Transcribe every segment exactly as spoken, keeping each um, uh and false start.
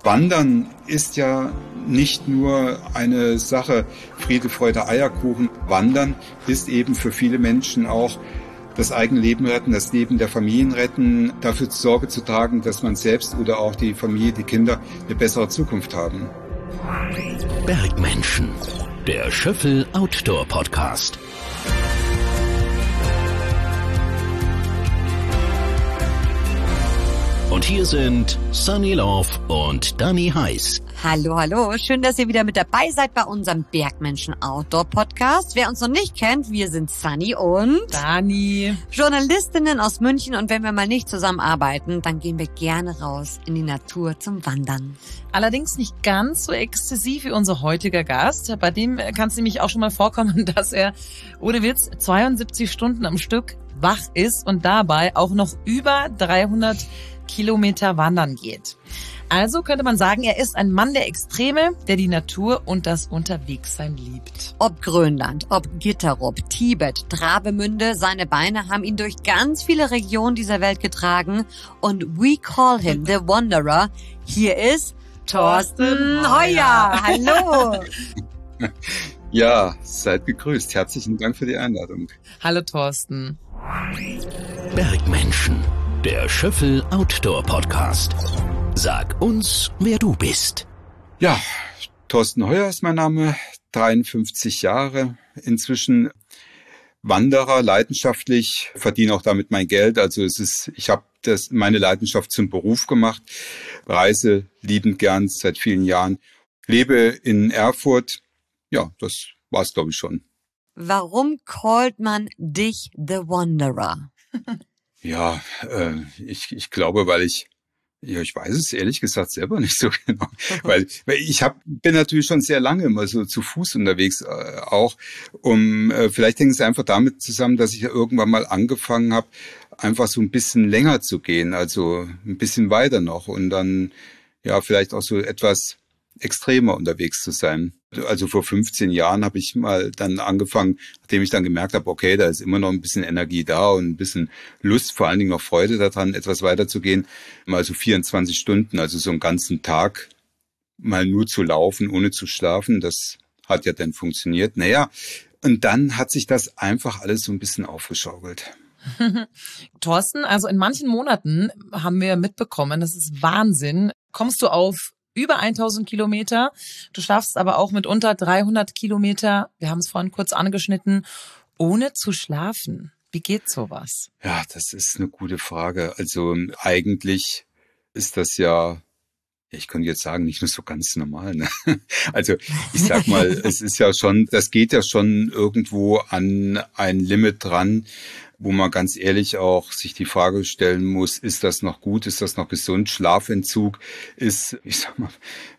Wandern ist ja nicht nur eine Sache Friede, Freude, Eierkuchen. Wandern ist eben für viele Menschen auch das eigene Leben retten, das Leben der Familien retten, dafür Sorge zu tragen, dass man selbst oder auch die Familie, die Kinder eine bessere Zukunft haben. Bergmenschen, der Schöffel Outdoor Podcast. Und hier sind Sunny Love und Dani Heiß. Hallo, hallo. Schön, dass ihr wieder mit dabei seid bei unserem Bergmenschen Outdoor Podcast. Wer uns noch nicht kennt, wir sind Sunny und Dani, Journalistinnen aus München. Und wenn wir mal nicht zusammenarbeiten, dann gehen wir gerne raus in die Natur zum Wandern. Allerdings nicht ganz so exzessiv wie unser heutiger Gast. Bei dem kann es nämlich auch schon mal vorkommen, dass er, ohne Witz, zweiundsiebzig Stunden am Stück wach ist und dabei auch noch über dreihundert Kilometer wandern geht. Also könnte man sagen, er ist ein Mann der Extreme, der die Natur und das Unterwegssein liebt. Ob Grönland, ob Gitterup, Tibet, Travemünde, seine Beine haben ihn durch ganz viele Regionen dieser Welt getragen. Und we call him the Wanderer. Hier ist Thorsten Heuer. Hallo. Ja, seid gegrüßt. Herzlichen Dank für die Einladung. Hallo Thorsten. Bergmenschen, der Schöffel Outdoor Podcast. Sag uns, wer du bist. Ja, Thorsten Heuer ist mein Name, dreiundfünfzig Jahre, inzwischen Wanderer, leidenschaftlich, verdiene auch damit mein Geld. Also es ist, ich habe das meine Leidenschaft zum Beruf gemacht, reise liebend gern seit vielen Jahren, lebe in Erfurt. Ja, das war's, glaube ich, schon. Warum callt man dich the Wanderer? Ja, äh, ich, ich glaube, weil ich, ja, ich weiß es ehrlich gesagt selber nicht so genau, weil, weil ich hab, bin natürlich schon sehr lange immer so zu Fuß unterwegs, äh, auch, um, äh, vielleicht hängt es einfach damit zusammen, dass ich ja irgendwann mal angefangen habe, einfach so ein bisschen länger zu gehen, also ein bisschen weiter noch und dann, ja, vielleicht auch so etwas extremer unterwegs zu sein. Also vor fünfzehn Jahren habe ich mal dann angefangen, nachdem ich dann gemerkt habe, okay, da ist immer noch ein bisschen Energie da und ein bisschen Lust, vor allen Dingen noch Freude daran, etwas weiterzugehen, mal so vierundzwanzig Stunden, also so einen ganzen Tag mal nur zu laufen, ohne zu schlafen. Das hat ja dann funktioniert. Naja, und dann hat sich das einfach alles so ein bisschen aufgeschaukelt. Thorsten, also in manchen Monaten haben wir mitbekommen, das ist Wahnsinn, kommst du auf über tausend Kilometer. Du schaffst aber auch mit unter dreihundert Kilometer, wir haben es vorhin kurz angeschnitten, ohne zu schlafen. Wie geht sowas? Ja, das ist eine gute Frage. Also eigentlich ist das ja, ich könnte jetzt sagen, nicht nur so ganz normal. Ne? Also ich sag mal, es ist ja schon, das geht ja schon irgendwo an ein Limit dran, wo man ganz ehrlich auch sich die Frage stellen muss, ist das noch gut, ist das noch gesund? Schlafentzug ist, ich sag mal,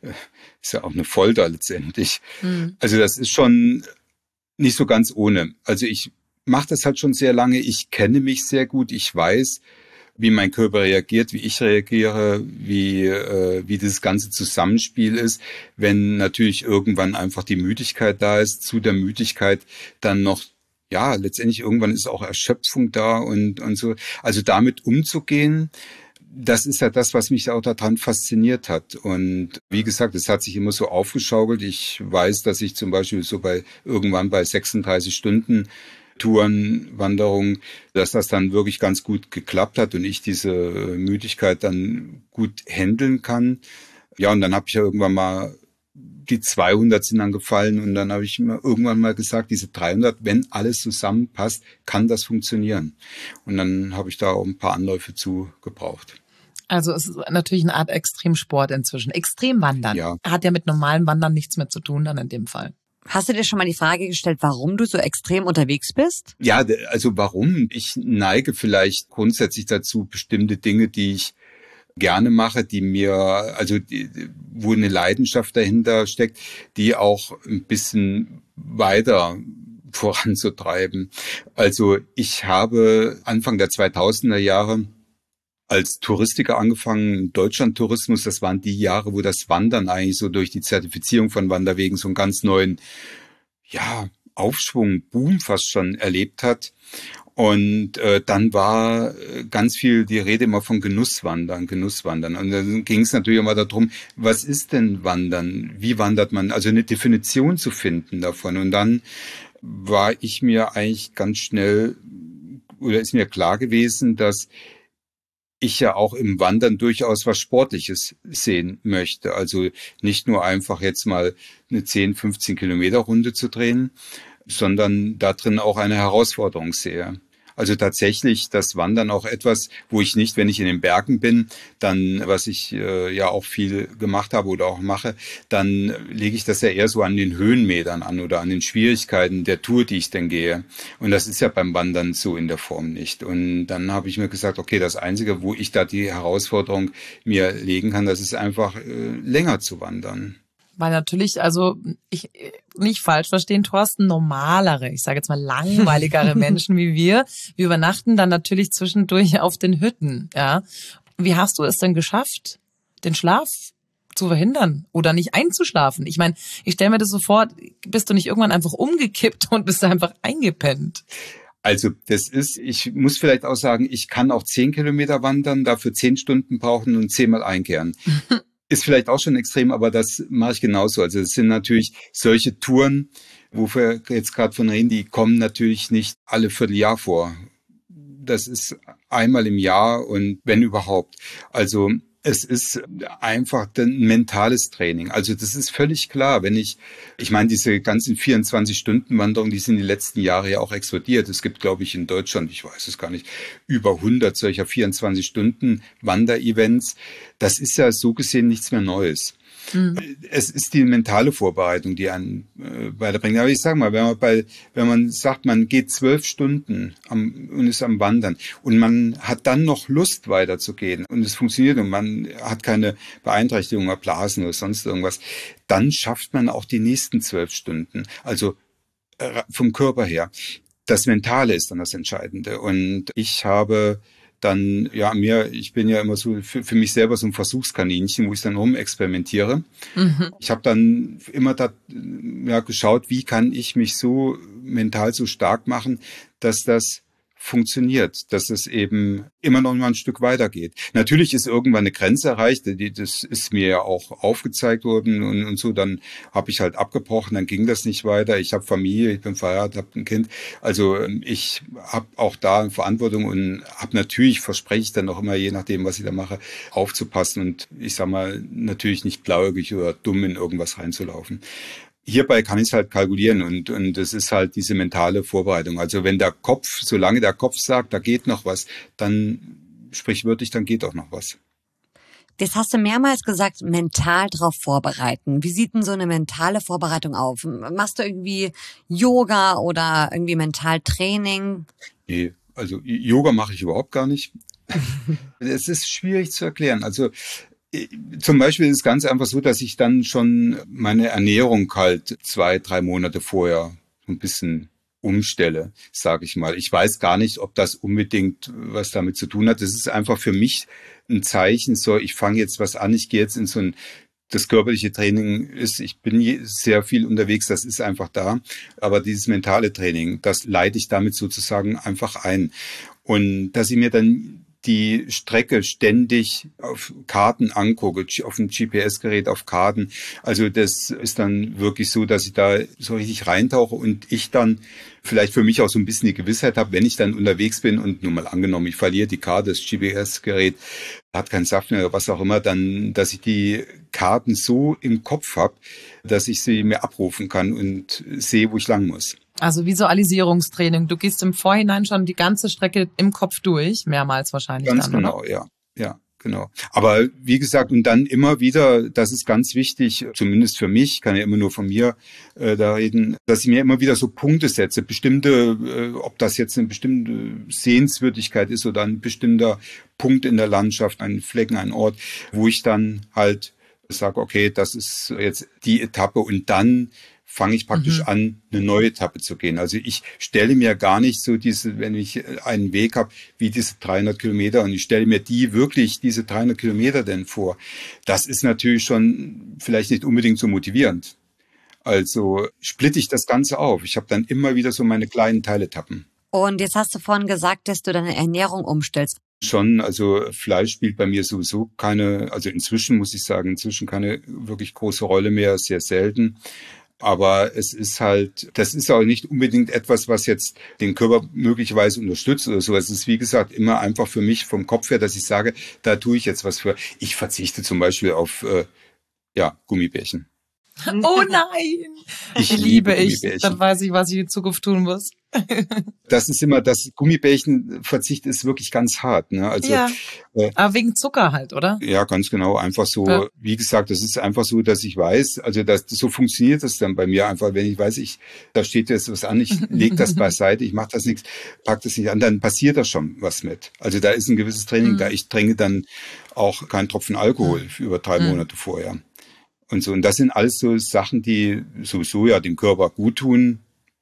ist ja auch eine Folter letztendlich. Mhm. Also das ist schon nicht so ganz ohne. Also ich mache das halt schon sehr lange, ich kenne mich sehr gut, ich weiß, wie mein Körper reagiert, wie ich reagiere, wie äh, wie das ganze Zusammenspiel ist, wenn natürlich irgendwann einfach die Müdigkeit da ist, zu der Müdigkeit dann noch, ja, letztendlich irgendwann ist auch Erschöpfung da und und so. Also damit umzugehen, das ist ja das, was mich auch daran fasziniert hat. Und wie gesagt, es hat sich immer so aufgeschaukelt. Ich weiß, dass ich zum Beispiel so bei irgendwann bei sechsunddreißig Stunden Touren, Wanderungen, dass das dann wirklich ganz gut geklappt hat und ich diese Müdigkeit dann gut handeln kann. Ja, und dann habe ich ja irgendwann mal, die zweihundert sind dann gefallen und dann habe ich mir irgendwann mal gesagt, diese dreihundert, wenn alles zusammenpasst, kann das funktionieren. Und dann habe ich da auch ein paar Anläufe zu gebraucht. Also es ist natürlich eine Art Extremsport inzwischen. Extremwandern. Ja. Hat ja mit normalen Wandern nichts mehr zu tun dann in dem Fall. Hast du dir schon mal die Frage gestellt, warum du so extrem unterwegs bist? Ja, also warum? Ich neige vielleicht grundsätzlich dazu, bestimmte Dinge, die ich gerne mache, die mir, also die, wo eine Leidenschaft dahinter steckt, die auch ein bisschen weiter voranzutreiben. Also ich habe Anfang der zweitausender Jahre als Touristiker angefangen, Deutschlandtourismus, das waren die Jahre, wo das Wandern eigentlich so durch die Zertifizierung von Wanderwegen so einen ganz neuen, ja, Aufschwung, Boom fast schon erlebt hat. Und äh, dann war ganz viel die Rede immer von Genusswandern, Genusswandern. Und dann ging es natürlich immer darum, was ist denn Wandern? Wie wandert man? Also eine Definition zu finden davon. Und dann war ich mir eigentlich ganz schnell, oder ist mir klar gewesen, dass ich ja auch im Wandern durchaus was Sportliches sehen möchte. Also nicht nur einfach jetzt mal eine zehn, fünfzehn Kilometer Runde zu drehen, sondern da drin auch eine Herausforderung sehe. Also tatsächlich das Wandern auch etwas, wo ich nicht, wenn ich in den Bergen bin, dann, was ich äh, ja auch viel gemacht habe oder auch mache, dann lege ich das ja eher so an den Höhenmetern an oder an den Schwierigkeiten der Tour, die ich dann gehe. Und das ist ja beim Wandern so in der Form nicht. Und dann habe ich mir gesagt, okay, das Einzige, wo ich da die Herausforderung mir legen kann, das ist einfach äh, länger zu wandern. Weil natürlich, also ich nicht falsch verstehen, Thorsten, normalere, ich sage jetzt mal langweiligere Menschen wie wir, wir übernachten dann natürlich zwischendurch auf den Hütten. Ja, wie hast du es denn geschafft, den Schlaf zu verhindern oder nicht einzuschlafen? Ich meine, ich stelle mir das so vor, bist du nicht irgendwann einfach umgekippt und bist einfach eingepennt? Also das ist, ich muss vielleicht auch sagen, ich kann auch zehn Kilometer wandern, dafür zehn Stunden brauchen und zehnmal einkehren. Ist vielleicht auch schon extrem, aber das mache ich genauso. Also es sind natürlich solche Touren, wo wir jetzt gerade von reden, die kommen natürlich nicht alle Vierteljahr vor. Das ist einmal im Jahr und wenn überhaupt. Also es ist einfach ein mentales Training. Also das ist völlig klar, wenn ich, ich meine, diese ganzen vierundzwanzig-Stunden-Wanderungen, die sind die letzten Jahre ja auch explodiert. Es gibt, glaube ich, in Deutschland, ich weiß es gar nicht, über hundert solcher vierundzwanzig-Stunden-Wander-Events. Das ist ja so gesehen nichts mehr Neues. Mhm. Es ist die mentale Vorbereitung, die einen äh, weiterbringt. Aber ich sage mal, wenn man bei, wenn man sagt, man geht zwölf Stunden am, und ist am Wandern und man hat dann noch Lust weiterzugehen und es funktioniert und man hat keine Beeinträchtigung oder Blasen oder sonst irgendwas, dann schafft man auch die nächsten zwölf Stunden. Also äh, vom Körper her. Das Mentale ist dann das Entscheidende. Und ich habe dann, ja, mir, ich bin ja immer so für, für mich selber so ein Versuchskaninchen, wo ich dann rumexperimentiere. Mhm. Ich habe dann immer da, ja, geschaut, wie kann ich mich so mental so stark machen, dass das funktioniert, dass es eben immer noch mal ein Stück weitergeht. Natürlich ist irgendwann eine Grenze erreicht, die, das ist mir ja auch aufgezeigt worden und, und so, dann habe ich halt abgebrochen, dann ging das nicht weiter. Ich habe Familie, ich bin verheiratet, habe ein Kind. Also ich habe auch da Verantwortung und habe natürlich, verspreche ich dann auch immer, je nachdem, was ich da mache, aufzupassen und ich sag mal, natürlich nicht blauäugig oder dumm in irgendwas reinzulaufen. Hierbei kann ich es halt kalkulieren und und es ist halt diese mentale Vorbereitung. Also wenn der Kopf, solange der Kopf sagt, da geht noch was, dann sprichwörtlich, dann geht auch noch was. Das hast du mehrmals gesagt, mental drauf vorbereiten. Wie sieht denn so eine mentale Vorbereitung auf? Machst du irgendwie Yoga oder irgendwie Mentaltraining? Nee, also Yoga mache ich überhaupt gar nicht. Es ist schwierig zu erklären. Also zum Beispiel ist es ganz einfach so, dass ich dann schon meine Ernährung halt zwei, drei Monate vorher ein bisschen umstelle, sage ich mal. Ich weiß gar nicht, ob das unbedingt was damit zu tun hat. Das ist einfach für mich ein Zeichen, so ich fange jetzt was an, ich gehe jetzt in so ein, das körperliche Training ist, ich bin sehr viel unterwegs, das ist einfach da. Aber dieses mentale Training, das leite ich damit sozusagen einfach ein. Und dass ich mir dann die Strecke ständig auf Karten angucke, auf dem G P S-Gerät, auf Karten. Also das ist dann wirklich so, dass ich da so richtig reintauche und ich dann vielleicht für mich auch so ein bisschen die Gewissheit habe, wenn ich dann unterwegs bin und nur mal angenommen, ich verliere die Karte, das G P S-Gerät hat keinen Saft mehr oder was auch immer, dann, dass ich die Karten so im Kopf habe, dass ich sie mir abrufen kann und sehe, wo ich lang muss. Also Visualisierungstraining. Du gehst im Vorhinein schon die ganze Strecke im Kopf durch, mehrmals wahrscheinlich. Ganz dann, genau, oder? ja, ja, genau. Aber wie gesagt, und dann immer wieder, das ist ganz wichtig, zumindest für mich, kann ja immer nur von mir äh, da reden, dass ich mir immer wieder so Punkte setze, bestimmte, äh, ob das jetzt eine bestimmte Sehenswürdigkeit ist oder ein bestimmter Punkt in der Landschaft, ein Flecken, ein Ort, wo ich dann halt sage, okay, das ist jetzt die Etappe und dann fange ich praktisch mhm. an, eine neue Etappe zu gehen. Also ich stelle mir gar nicht so diese, wenn ich einen Weg habe, wie diese dreihundert Kilometer und ich stelle mir die wirklich, diese dreihundert Kilometer denn vor. Das ist natürlich schon vielleicht nicht unbedingt so motivierend. Also splitte ich das Ganze auf. Ich habe dann immer wieder so meine kleinen Teiletappen. Und jetzt hast du vorhin gesagt, dass du deine Ernährung umstellst. Schon, also Fleisch spielt bei mir sowieso keine, also inzwischen muss ich sagen, inzwischen keine wirklich große Rolle mehr, sehr selten. Aber es ist halt, das ist auch nicht unbedingt etwas, was jetzt den Körper möglicherweise unterstützt oder so. Es ist, wie gesagt, immer einfach für mich vom Kopf her, dass ich sage, da tue ich jetzt was für. Ich verzichte zum Beispiel auf, äh, ja, Gummibärchen. Oh nein! Ich liebe liebe ich. Dann weiß ich, was ich in Zukunft tun muss. Das ist immer, das Gummibärchenverzicht ist wirklich ganz hart, ne? Also, ja, äh, aber wegen Zucker halt, oder? Ja, ganz genau. Einfach so, ja. Wie gesagt, das ist einfach so, dass ich weiß, also das, so funktioniert das dann bei mir einfach, wenn ich weiß, ich, da steht jetzt was an, ich lege das beiseite, ich mache das nichts, pack das nicht an, dann passiert da schon was mit. Also da ist ein gewisses Training mhm. da. Ich trinke dann auch keinen Tropfen Alkohol für über drei mhm. Monate vorher. Und so. Und das sind alles so Sachen, die sowieso ja dem Körper gut tun.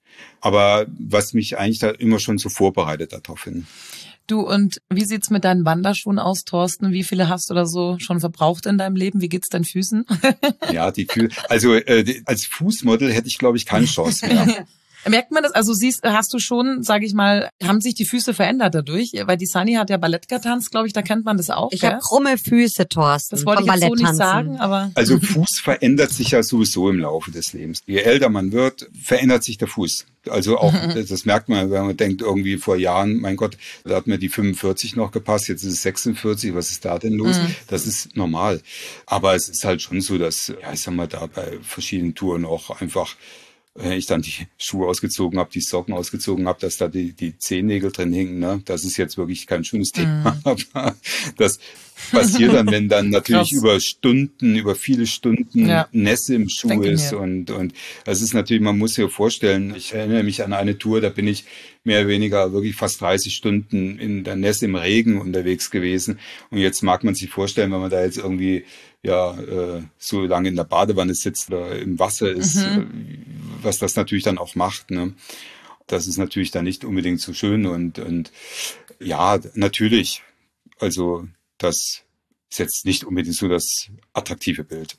Aber was mich eigentlich da immer schon so vorbereitet darauf hin. Du, und wie sieht's mit deinen Wanderschuhen aus, Thorsten? Wie viele hast du da so schon verbraucht in deinem Leben? Wie geht's deinen Füßen? Ja, die Füße. Also äh, als Fußmodel hätte ich, glaube ich, keine Chance mehr. Merkt man das? Also siehst, hast du schon, sage ich mal, haben sich die Füße verändert dadurch? Weil die Sunny hat ja Ballett getanzt, glaube ich, da kennt man das auch. Ich habe krumme Füße, Thorsten. Das wollte ich jetzt so nicht sagen, aber... Also Fuß verändert sich ja sowieso im Laufe des Lebens. Je älter man wird, verändert sich der Fuß. Also auch, das merkt man, wenn man denkt, irgendwie vor Jahren, mein Gott, da hat mir die fünfundvierzig noch gepasst, jetzt ist es sechsundvierzig, was ist da denn los? Mhm. Das ist normal. Aber es ist halt schon so, dass, ja, ich sag mal, da bei verschiedenen Touren auch einfach, wenn ich dann die Schuhe ausgezogen habe, die Socken ausgezogen habe, dass da die, die Zehennägel drin hingen, ne? Das ist jetzt wirklich kein schönes Thema. Mm. Aber das passiert dann, wenn dann natürlich Krass. über Stunden, über viele Stunden ja. Nässe im Schuh Denke ist. Mir. Und, und das ist natürlich, man muss sich vorstellen, ich erinnere mich an eine Tour, da bin ich mehr oder weniger wirklich fast dreißig Stunden in der Nässe im Regen unterwegs gewesen. Und jetzt mag man sich vorstellen, wenn man da jetzt irgendwie ja äh, so lange in der Badewanne sitzt oder im Wasser ist, mhm. äh, was das natürlich dann auch macht, ne? Das ist natürlich dann nicht unbedingt so schön und und ja, natürlich, also das ist jetzt nicht unbedingt so das attraktive Bild.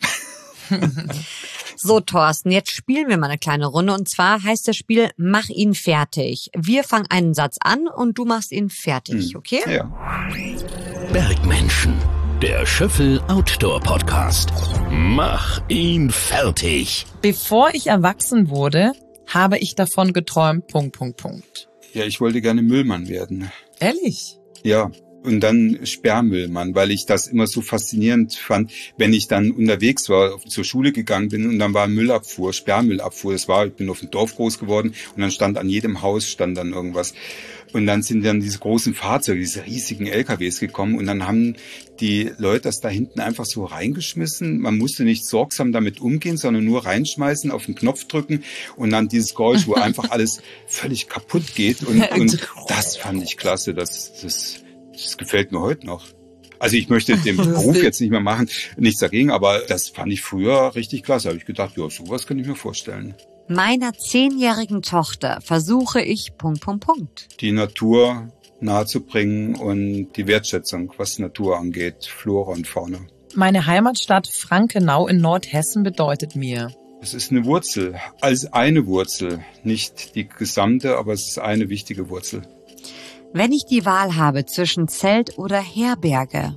So, Thorsten, jetzt spielen wir mal eine kleine Runde und zwar heißt das Spiel Mach ihn fertig. Wir fangen einen Satz an und du machst ihn fertig, okay? Ja. Bergmenschen. Der Schöffel Outdoor Podcast. Mach ihn fertig. Bevor ich erwachsen wurde, habe ich davon geträumt, Punkt, Punkt, Punkt. Ja, ich wollte gerne Müllmann werden. Ehrlich? Ja, und dann Sperrmüllmann, weil ich das immer so faszinierend fand, wenn ich dann unterwegs war, zur Schule gegangen bin und dann war Müllabfuhr, Sperrmüllabfuhr. Das war, ich bin auf dem Dorf groß geworden und dann stand an jedem Haus stand dann irgendwas. Und dann sind dann diese großen Fahrzeuge, diese riesigen L K Ws gekommen und dann haben die Leute das da hinten einfach so reingeschmissen. Man musste nicht sorgsam damit umgehen, sondern nur reinschmeißen, auf den Knopf drücken und dann dieses Geräusch, wo einfach alles völlig kaputt geht. Und, und das fand ich klasse. Das, das, das gefällt mir heute noch. Also ich möchte den Beruf jetzt nicht mehr machen, nichts dagegen, aber das fand ich früher richtig klasse. Da habe ich gedacht, ja, sowas könnte ich mir vorstellen. Meiner zehnjährigen Tochter versuche ich Punkt, Punkt, Punkt. Die Natur nahezubringen und die Wertschätzung, was Natur angeht, Flora und Fauna. Meine Heimatstadt Frankenau in Nordhessen bedeutet mir. Es ist eine Wurzel, als eine Wurzel, nicht die gesamte, aber es ist eine wichtige Wurzel. Wenn ich die Wahl habe zwischen Zelt oder Herberge?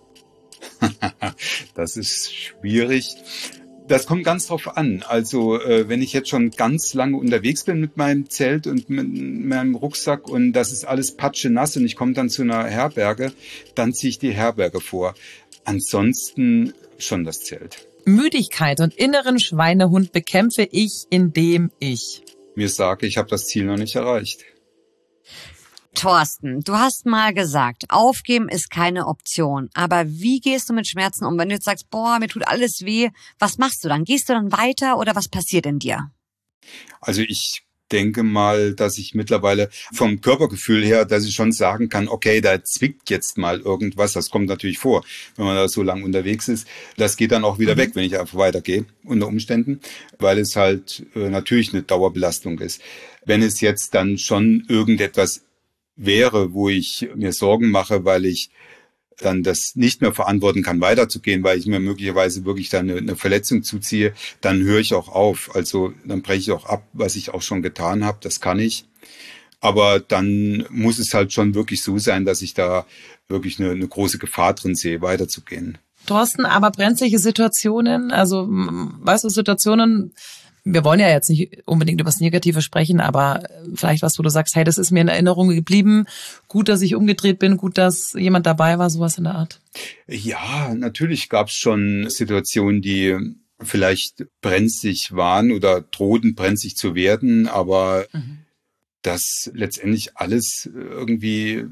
Das ist schwierig. Das kommt ganz drauf an. Also äh, wenn ich jetzt schon ganz lange unterwegs bin mit meinem Zelt und mit meinem Rucksack und das ist alles patschenass und ich komme dann zu einer Herberge, dann ziehe ich die Herberge vor. Ansonsten schon das Zelt. Müdigkeit und inneren Schweinehund bekämpfe ich, indem ich mir sage, ich habe das Ziel noch nicht erreicht. Thorsten, du hast mal gesagt, aufgeben ist keine Option. Aber wie gehst du mit Schmerzen um? Wenn du jetzt sagst, boah, mir tut alles weh, was machst du dann? Gehst du dann weiter oder was passiert in dir? Also ich denke mal, dass ich mittlerweile vom Körpergefühl her, dass ich schon sagen kann, okay, da zwickt jetzt mal irgendwas. Das kommt natürlich vor, wenn man da so lange unterwegs ist. Das geht dann auch wieder mhm. weg, wenn ich einfach weitergehe, unter Umständen, weil es halt äh, natürlich eine Dauerbelastung ist. Wenn es jetzt dann schon irgendetwas wäre, wo ich mir Sorgen mache, weil ich dann das nicht mehr verantworten kann, weiterzugehen, weil ich mir möglicherweise wirklich dann eine, eine Verletzung zuziehe, dann höre ich auch auf. Also dann breche ich auch ab, was ich auch schon getan habe, das kann ich. Aber dann muss es halt schon wirklich so sein, dass ich da wirklich eine, eine große Gefahr drin sehe, weiterzugehen. Thorsten, aber brenzliche Situationen, also weißt du, Situationen, wir wollen ja jetzt nicht unbedingt über das Negative sprechen, aber vielleicht was, wo du sagst, hey, das ist mir in Erinnerung geblieben, gut, dass ich umgedreht bin, gut, dass jemand dabei war, sowas in der Art. Ja, natürlich gab es schon Situationen, die vielleicht brenzlig waren oder drohten brenzlig zu werden, aber mhm. das letztendlich alles irgendwie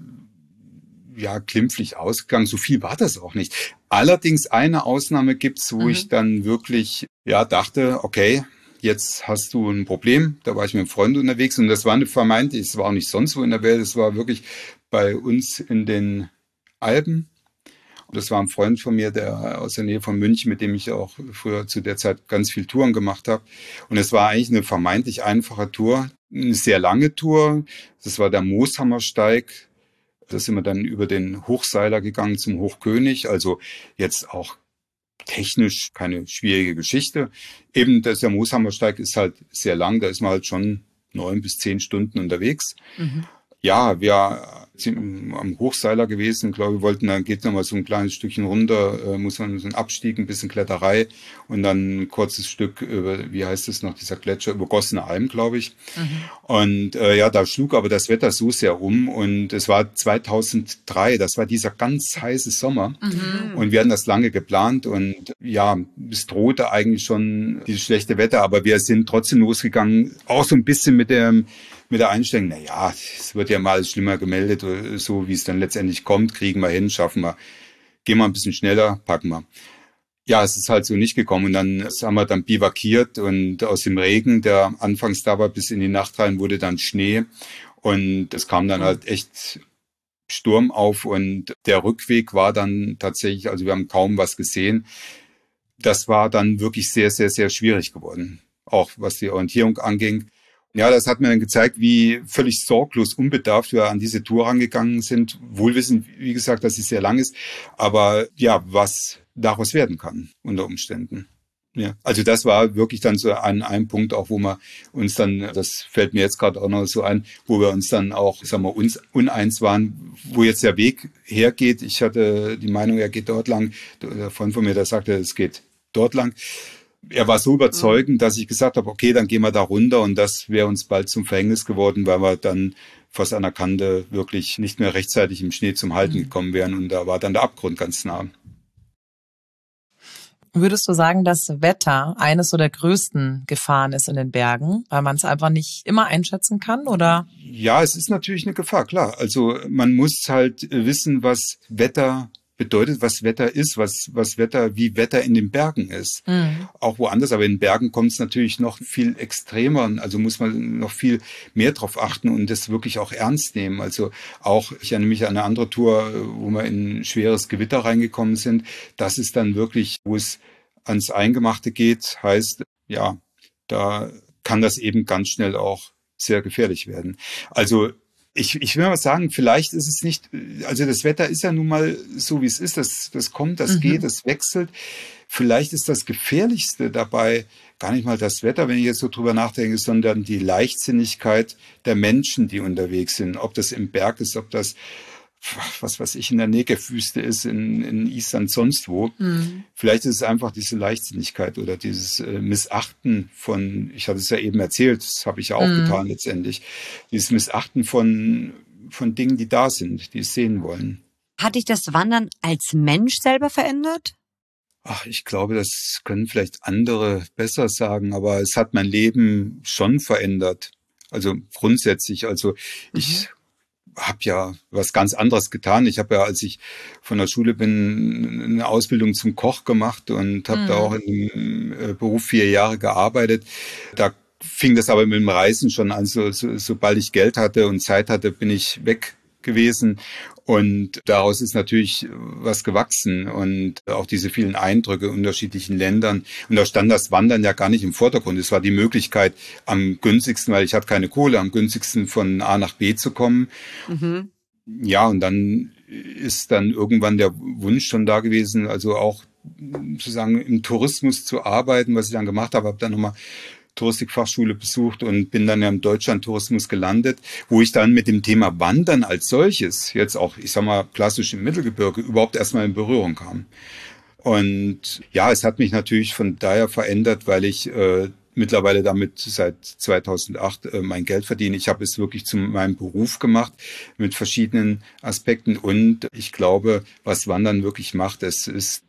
ja glimpflich ausgegangen. So viel war das auch nicht. Allerdings eine Ausnahme gibt's, wo mhm. ich dann wirklich ja dachte, okay, jetzt hast du ein Problem. Da war ich mit einem Freund unterwegs und das war eine vermeintlich, es war auch nicht sonst wo in der Welt, es war wirklich bei uns in den Alpen. Und das war ein Freund von mir, der aus der Nähe von München, mit dem ich auch früher zu der Zeit ganz viel Touren gemacht habe. Und es war eigentlich eine vermeintlich einfache Tour, eine sehr lange Tour. Das war der Mooshammersteig. Da sind wir dann über den Hochseiler gegangen zum Hochkönig. Also jetzt auch technisch keine schwierige Geschichte. Eben das, der Mooshammersteig ist halt sehr lang. Da ist man halt schon neun bis zehn Stunden unterwegs. Mhm. Ja, wir sind am Hochseiler gewesen. Ich glaube, wir wollten, dann geht noch mal so ein kleines Stückchen runter, äh, muss man so einen Abstieg, ein bisschen Kletterei und dann ein kurzes Stück über, wie heißt es noch, dieser Gletscher, über Gossene Alm, glaube ich. Mhm. Und äh, ja, da schlug aber das Wetter so sehr um und es war zweitausenddrei, das war dieser ganz heiße Sommer mhm. und wir hatten das lange geplant und ja, es drohte eigentlich schon dieses schlechte Wetter, aber wir sind trotzdem losgegangen, auch so ein bisschen mit dem mit der Einstellung, na ja, es wird ja mal alles schlimmer gemeldet, so wie es dann letztendlich kommt, kriegen wir hin, schaffen wir. Gehen wir ein bisschen schneller, packen wir. Ja, es ist halt so nicht gekommen und dann haben wir dann bivakiert und aus dem Regen, der anfangs da war, bis in die Nacht rein, wurde dann Schnee und es kam dann halt echt Sturm auf und der Rückweg war dann tatsächlich, also wir haben kaum was gesehen. Das war dann wirklich sehr, sehr, sehr schwierig geworden, auch was die Orientierung anging. Ja, das hat mir dann gezeigt, wie völlig sorglos, unbedarft wir an diese Tour rangegangen sind. Wohlwissend, wie gesagt, dass sie sehr lang ist. Aber ja, was daraus werden kann unter Umständen. Ja, also das war wirklich dann so an einem Punkt auch, wo wir uns dann, das fällt mir jetzt gerade auch noch so ein, wo wir uns dann auch, sagen wir, uns uneins waren, wo jetzt der Weg hergeht. Ich hatte die Meinung, er geht dort lang. Der Freund von mir, der sagte, es geht dort lang. Er war so überzeugend, dass ich gesagt habe, okay, dann gehen wir da runter und das wäre uns bald zum Verhängnis geworden, weil wir dann fast an der Kante wirklich nicht mehr rechtzeitig im Schnee zum Halten gekommen wären und da war dann der Abgrund ganz nah. Würdest du sagen, dass Wetter eines so der größten Gefahren ist in den Bergen, weil man es einfach nicht immer einschätzen kann, oder? Ja, es ist natürlich eine Gefahr, klar. Also man muss halt wissen, was Wetter bedeutet, was Wetter ist, was, was Wetter, wie Wetter in den Bergen ist. Mhm. Auch woanders, aber in den Bergen kommt es natürlich noch viel extremer, also muss man noch viel mehr drauf achten und das wirklich auch ernst nehmen. Also auch, ich erinnere mich an eine andere Tour, wo wir in schweres Gewitter reingekommen sind. Das ist dann wirklich, wo es ans Eingemachte geht, heißt, ja, da kann das eben ganz schnell auch sehr gefährlich werden. Also Ich, ich will mal sagen, vielleicht ist es nicht, also das Wetter ist ja nun mal so, wie es ist, das, das kommt, das mhm. geht, das wechselt. Vielleicht ist das Gefährlichste dabei gar nicht mal das Wetter, wenn ich jetzt so drüber nachdenke, sondern die Leichtsinnigkeit der Menschen, die unterwegs sind. Ob das im Berg ist, ob das, was weiß ich, in der Negev-Wüste ist, in, in Island, sonst wo. Mhm. Vielleicht ist es einfach diese Leichtsinnigkeit oder dieses äh, Missachten von, ich hatte es ja eben erzählt, das habe ich ja auch mhm. getan letztendlich, dieses Missachten von, von Dingen, die da sind, die es sehen wollen. Hat dich das Wandern als Mensch selber verändert? Ach, ich glaube, das können vielleicht andere besser sagen, aber es hat mein Leben schon verändert. Also grundsätzlich, also mhm. ich habe ja was ganz anderes getan. Ich habe ja, als ich von der Schule bin, eine Ausbildung zum Koch gemacht und habe mhm. da auch in dem Beruf vier Jahre gearbeitet. Da fing das aber mit dem Reisen schon an. So, so, sobald ich Geld hatte und Zeit hatte, bin ich weg gewesen. Und daraus ist natürlich was gewachsen und auch diese vielen Eindrücke in unterschiedlichen Ländern. Und da stand das Wandern ja gar nicht im Vordergrund. Es war die Möglichkeit, am günstigsten, weil ich hatte keine Kohle, am günstigsten von A nach B zu kommen. Mhm. Ja, und dann ist dann irgendwann der Wunsch schon da gewesen, also auch sozusagen im Tourismus zu arbeiten, was ich dann gemacht habe. Habe dann nochmal Touristikfachschule besucht und bin dann ja im Deutschlandtourismus gelandet, wo ich dann mit dem Thema Wandern als solches, jetzt auch, ich sag mal, klassisch im Mittelgebirge, überhaupt erstmal in Berührung kam. Und ja, es hat mich natürlich von daher verändert, weil ich äh, mittlerweile damit seit zweitausendacht äh, mein Geld verdiene. Ich habe es wirklich zu meinem Beruf gemacht mit verschiedenen Aspekten. Und ich glaube, was Wandern wirklich macht, es ist,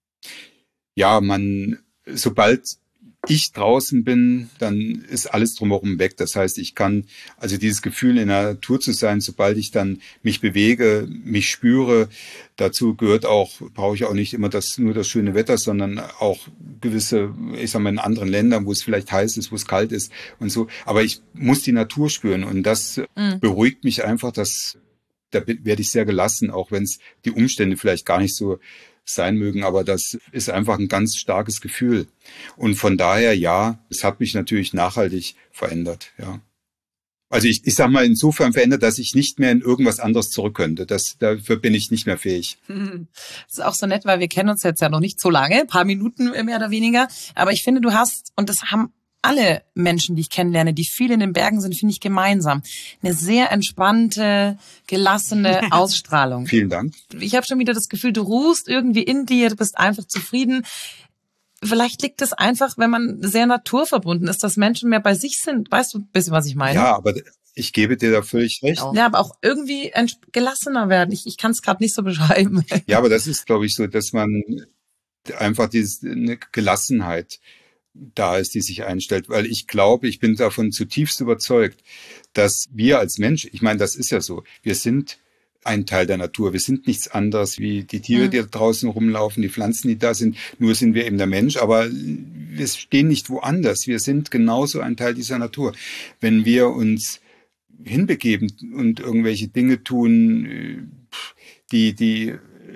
ja, man, sobald ich draußen bin, dann ist alles drumherum weg. Das heißt, ich kann, also dieses Gefühl in der Natur zu sein, sobald ich dann mich bewege, mich spüre, dazu gehört auch, brauche ich auch nicht immer das, nur das schöne Wetter, sondern auch gewisse, ich sag mal, in anderen Ländern, wo es vielleicht heiß ist, wo es kalt ist und so. Aber ich muss die Natur spüren und das mhm. beruhigt mich einfach, dass, da werde ich sehr gelassen, auch wenn es die Umstände vielleicht gar nicht so sein mögen, aber das ist einfach ein ganz starkes Gefühl. Und von daher, ja, es hat mich natürlich nachhaltig verändert, ja. Also ich, ich sag mal insofern verändert, dass ich nicht mehr in irgendwas anderes zurück könnte. Das, dafür bin ich nicht mehr fähig. Das ist auch so nett, weil wir kennen uns jetzt ja noch nicht so lange, ein paar Minuten mehr oder weniger. Aber ich finde, du hast, und das haben alle Menschen, die ich kennenlerne, die viel in den Bergen sind, finde ich gemeinsam. Eine sehr entspannte, gelassene Ausstrahlung. Vielen Dank. Ich habe schon wieder das Gefühl, du ruhst irgendwie in dir, du bist einfach zufrieden. Vielleicht liegt es einfach, wenn man sehr naturverbunden ist, dass Menschen mehr bei sich sind. Weißt du ein bisschen, was ich meine? Ja, aber ich gebe dir da völlig recht. Ja, aber auch irgendwie gelassener werden. Ich, ich kann es gerade nicht so beschreiben. Ja, aber das ist, glaube ich, so, dass man einfach diese eine Gelassenheit da ist, die sich einstellt, weil ich glaube, ich bin davon zutiefst überzeugt, dass wir als Mensch, ich meine, das ist ja so, wir sind ein Teil der Natur, wir sind nichts anderes wie die Tiere, die da draußen rumlaufen, die Pflanzen, die da sind, nur sind wir eben der Mensch, aber wir stehen nicht woanders, wir sind genauso ein Teil dieser Natur. Wenn wir uns hinbegeben und irgendwelche Dinge tun, die, die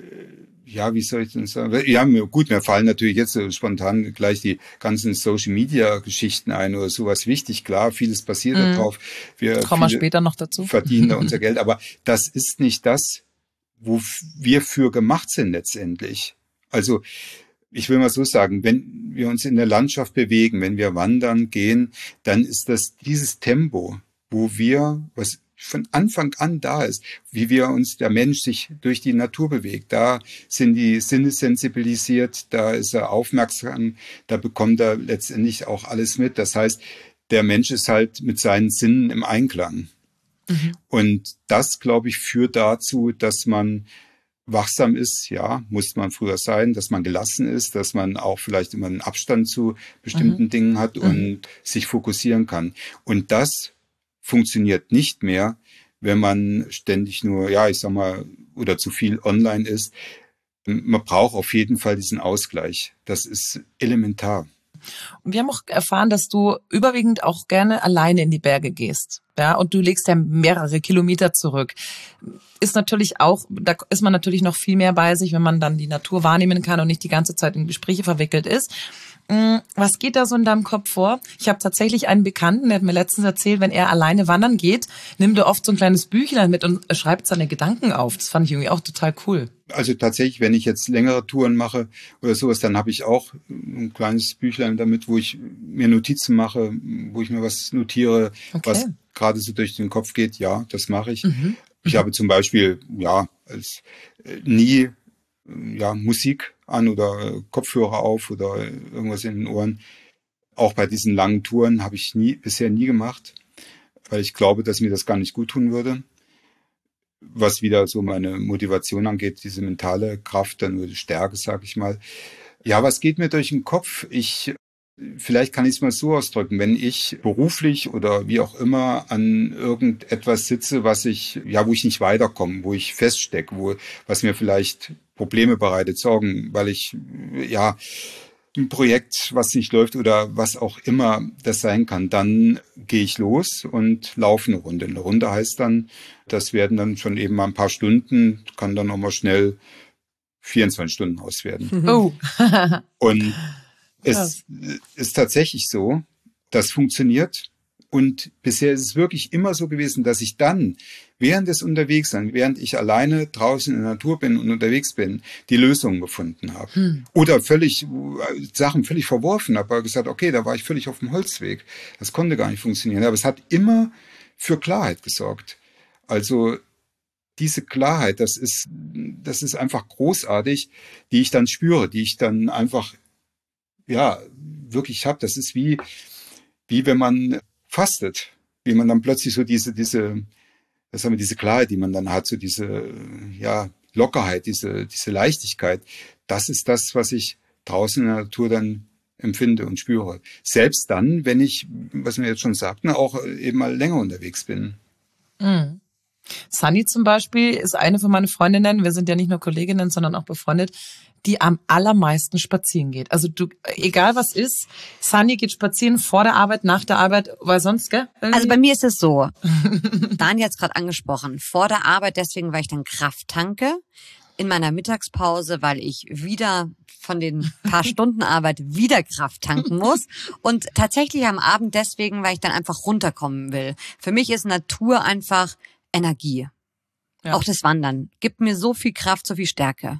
ja, wie soll ich denn sagen? Ja, gut, mir fallen natürlich jetzt so spontan gleich die ganzen Social-Media-Geschichten ein oder sowas wichtig. Klar, vieles passiert mhm. da drauf. Wir kommen wir später noch dazu. Verdienen da unser Geld, aber das ist nicht das, wo wir für gemacht sind letztendlich. Also ich will mal so sagen, wenn wir uns in der Landschaft bewegen, wenn wir wandern gehen, dann ist das dieses Tempo, wo wir, was von Anfang an da ist, wie wir uns, der Mensch sich durch die Natur bewegt. Da sind die Sinne sensibilisiert, da ist er aufmerksam, da bekommt er letztendlich auch alles mit. Das heißt, der Mensch ist halt mit seinen Sinnen im Einklang. Mhm. Und das, glaube ich, führt dazu, dass man wachsam ist, ja, muss man früher sein, dass man gelassen ist, dass man auch vielleicht immer einen Abstand zu bestimmten mhm. Dingen hat und mhm. sich fokussieren kann. Und das funktioniert nicht mehr, wenn man ständig nur, ja, ich sag mal, oder zu viel online ist. Man braucht auf jeden Fall diesen Ausgleich. Das ist elementar. Und wir haben auch erfahren, dass du überwiegend auch gerne alleine in die Berge gehst. Ja, und du legst ja mehrere Kilometer zurück. Ist natürlich auch, da ist man natürlich noch viel mehr bei sich, wenn man dann die Natur wahrnehmen kann und nicht die ganze Zeit in Gespräche verwickelt ist. Was geht da so in deinem Kopf vor? Ich habe tatsächlich einen Bekannten, der hat mir letztens erzählt, wenn er alleine wandern geht, nimmt er oft so ein kleines Büchlein mit und schreibt seine Gedanken auf. Das fand ich irgendwie auch total cool. Also tatsächlich, wenn ich jetzt längere Touren mache oder sowas, dann habe ich auch ein kleines Büchlein damit, wo ich mir Notizen mache, wo ich mir was notiere, okay. was gerade so durch den Kopf geht. Ja, das mache ich. Mhm. Ich mhm. habe zum Beispiel, ja, als äh, nie ja Musik an oder Kopfhörer auf oder irgendwas in den Ohren. Auch bei diesen langen Touren habe ich nie bisher nie gemacht, weil ich glaube, dass mir das gar nicht gut tun würde. Was wieder so meine Motivation angeht, diese mentale Kraft, dann nur die Stärke, sag ich mal. Ja, was geht mir durch den Kopf? Ich, vielleicht kann ich es mal so ausdrücken, wenn ich beruflich oder wie auch immer an irgendetwas sitze, was ich, ja, wo ich nicht weiterkomme, wo ich feststecke, wo, was mir vielleicht Probleme bereitet, Sorgen, weil ich, ja, ein Projekt, was nicht läuft oder was auch immer das sein kann, dann gehe ich los und laufe eine Runde. Eine Runde heißt dann, das werden dann schon eben mal ein paar Stunden, kann dann auch mal schnell vierundzwanzig Stunden aus werden. Oh. Und es ist tatsächlich so, das funktioniert. Und bisher ist es wirklich immer so gewesen, dass ich dann, während des Unterwegsseins, während ich alleine draußen in der Natur bin und unterwegs bin, die Lösungen gefunden habe. Hm. Oder völlig Sachen völlig verworfen habe, aber gesagt, okay, da war ich völlig auf dem Holzweg. Das konnte gar nicht funktionieren. Aber es hat immer für Klarheit gesorgt. Also diese Klarheit, das ist, das ist einfach großartig, die ich dann spüre, die ich dann einfach, ja, wirklich habe. Das ist wie, wie wenn man fastet, wie man dann plötzlich so diese, diese, das haben wir, diese Klarheit, die man dann hat, so diese, ja, Lockerheit, diese, diese Leichtigkeit. Das ist das, was ich draußen in der Natur dann empfinde und spüre. Selbst dann, wenn ich, was wir jetzt schon sagten, auch eben mal länger unterwegs bin. Mhm. Sunny zum Beispiel ist eine von meinen Freundinnen, wir sind ja nicht nur Kolleginnen, sondern auch befreundet, die am allermeisten spazieren geht. Also du, egal was ist, Sunny geht spazieren vor der Arbeit, nach der Arbeit, weil sonst, gell? Irgendwie? Also bei mir ist es so, Daniel hat es gerade angesprochen, vor der Arbeit deswegen, weil ich dann Kraft tanke, in meiner Mittagspause, weil ich wieder von den paar Stunden Arbeit wieder Kraft tanken muss und tatsächlich am Abend deswegen, weil ich dann einfach runterkommen will. Für mich ist Natur einfach Energie. Ja. Auch das Wandern gibt mir so viel Kraft, so viel Stärke.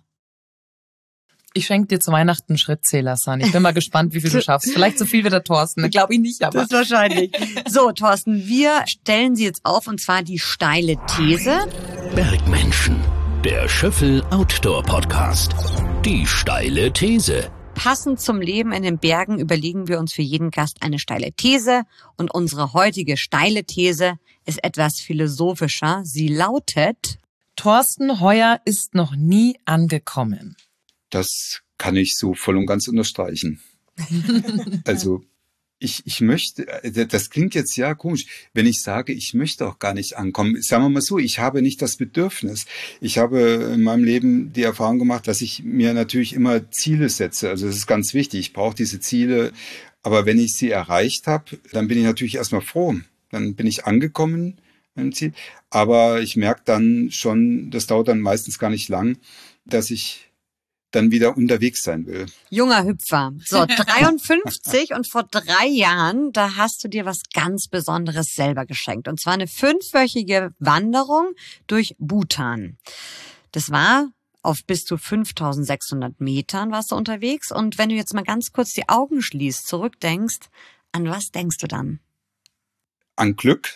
Ich schenke dir zu Weihnachten einen Schrittzähler, Sunny. Ich bin mal gespannt, wie viel du schaffst. Vielleicht so viel wie der Thorsten. Glaube ich nicht, aber. Das ist wahrscheinlich. So, Thorsten, wir stellen sie jetzt auf und zwar die steile These. Bergmenschen, der Schöffel Outdoor Podcast. Die steile These. Passend zum Leben in den Bergen überlegen wir uns für jeden Gast eine steile These. Und unsere heutige steile These ist etwas philosophischer. Sie lautet: Thorsten Heuer ist noch nie angekommen. Das kann ich so voll und ganz unterstreichen. Also ich, ich möchte, das klingt jetzt ja komisch, wenn ich sage, ich möchte auch gar nicht ankommen. Sagen wir mal so, ich habe nicht das Bedürfnis. Ich habe in meinem Leben die Erfahrung gemacht, dass ich mir natürlich immer Ziele setze. Also das ist ganz wichtig. Ich brauche diese Ziele. Aber wenn ich sie erreicht habe, dann bin ich natürlich erstmal froh. Dann bin ich angekommen im Ziel. Aber ich merke dann schon, das dauert dann meistens gar nicht lang, dass ich dann wieder unterwegs sein will. Junger Hüpfer. So, dreiundfünfzig und vor drei Jahren, da hast du dir was ganz Besonderes selber geschenkt. Und zwar eine fünfwöchige Wanderung durch Bhutan. Das war auf bis zu fünftausendsechshundert Metern warst du unterwegs. Und wenn du jetzt mal ganz kurz die Augen schließt, zurückdenkst, an was denkst du dann? An Glück.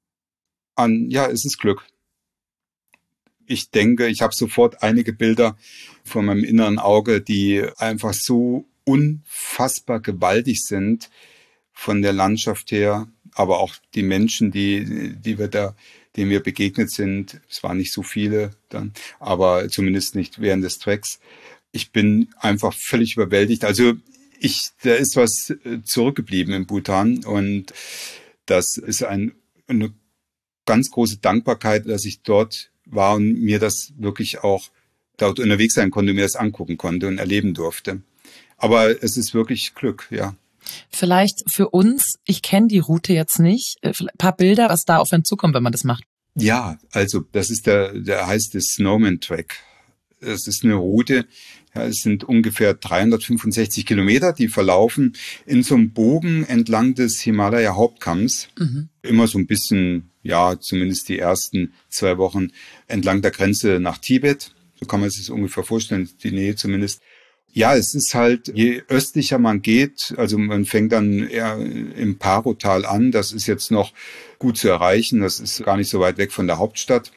An, ja, es ist Glück. Ich denke, ich habe sofort einige Bilder vor meinem inneren Auge, die einfach so unfassbar gewaltig sind von der Landschaft her, aber auch die Menschen, die, die wir da, denen wir begegnet sind. Es waren nicht so viele dann, aber zumindest nicht während des Treks. Ich bin einfach völlig überwältigt. Also ich, da ist was zurückgeblieben in Bhutan und das ist ein, eine ganz große Dankbarkeit, dass ich dort war und mir das wirklich auch dort unterwegs sein konnte, mir das angucken konnte und erleben durfte. Aber es ist wirklich Glück, ja. Vielleicht für uns, ich kenne die Route jetzt nicht, ein paar Bilder, was da auf einen zukommt, wenn man das macht. Ja, also das ist der, der heißt der Snowman Track. Das ist eine Route, ja, es sind ungefähr dreihundertfünfundsechzig Kilometer, die verlaufen in so einem Bogen entlang des Himalaya-Hauptkamms. Mhm. Immer so ein bisschen, ja, zumindest die ersten zwei Wochen entlang der Grenze nach Tibet. So kann man sich das ungefähr vorstellen, die Nähe zumindest. Ja, es ist halt, je östlicher man geht, also man fängt dann eher im Paro-Tal an. Das ist jetzt noch gut zu erreichen. Das ist gar nicht so weit weg von der Hauptstadt.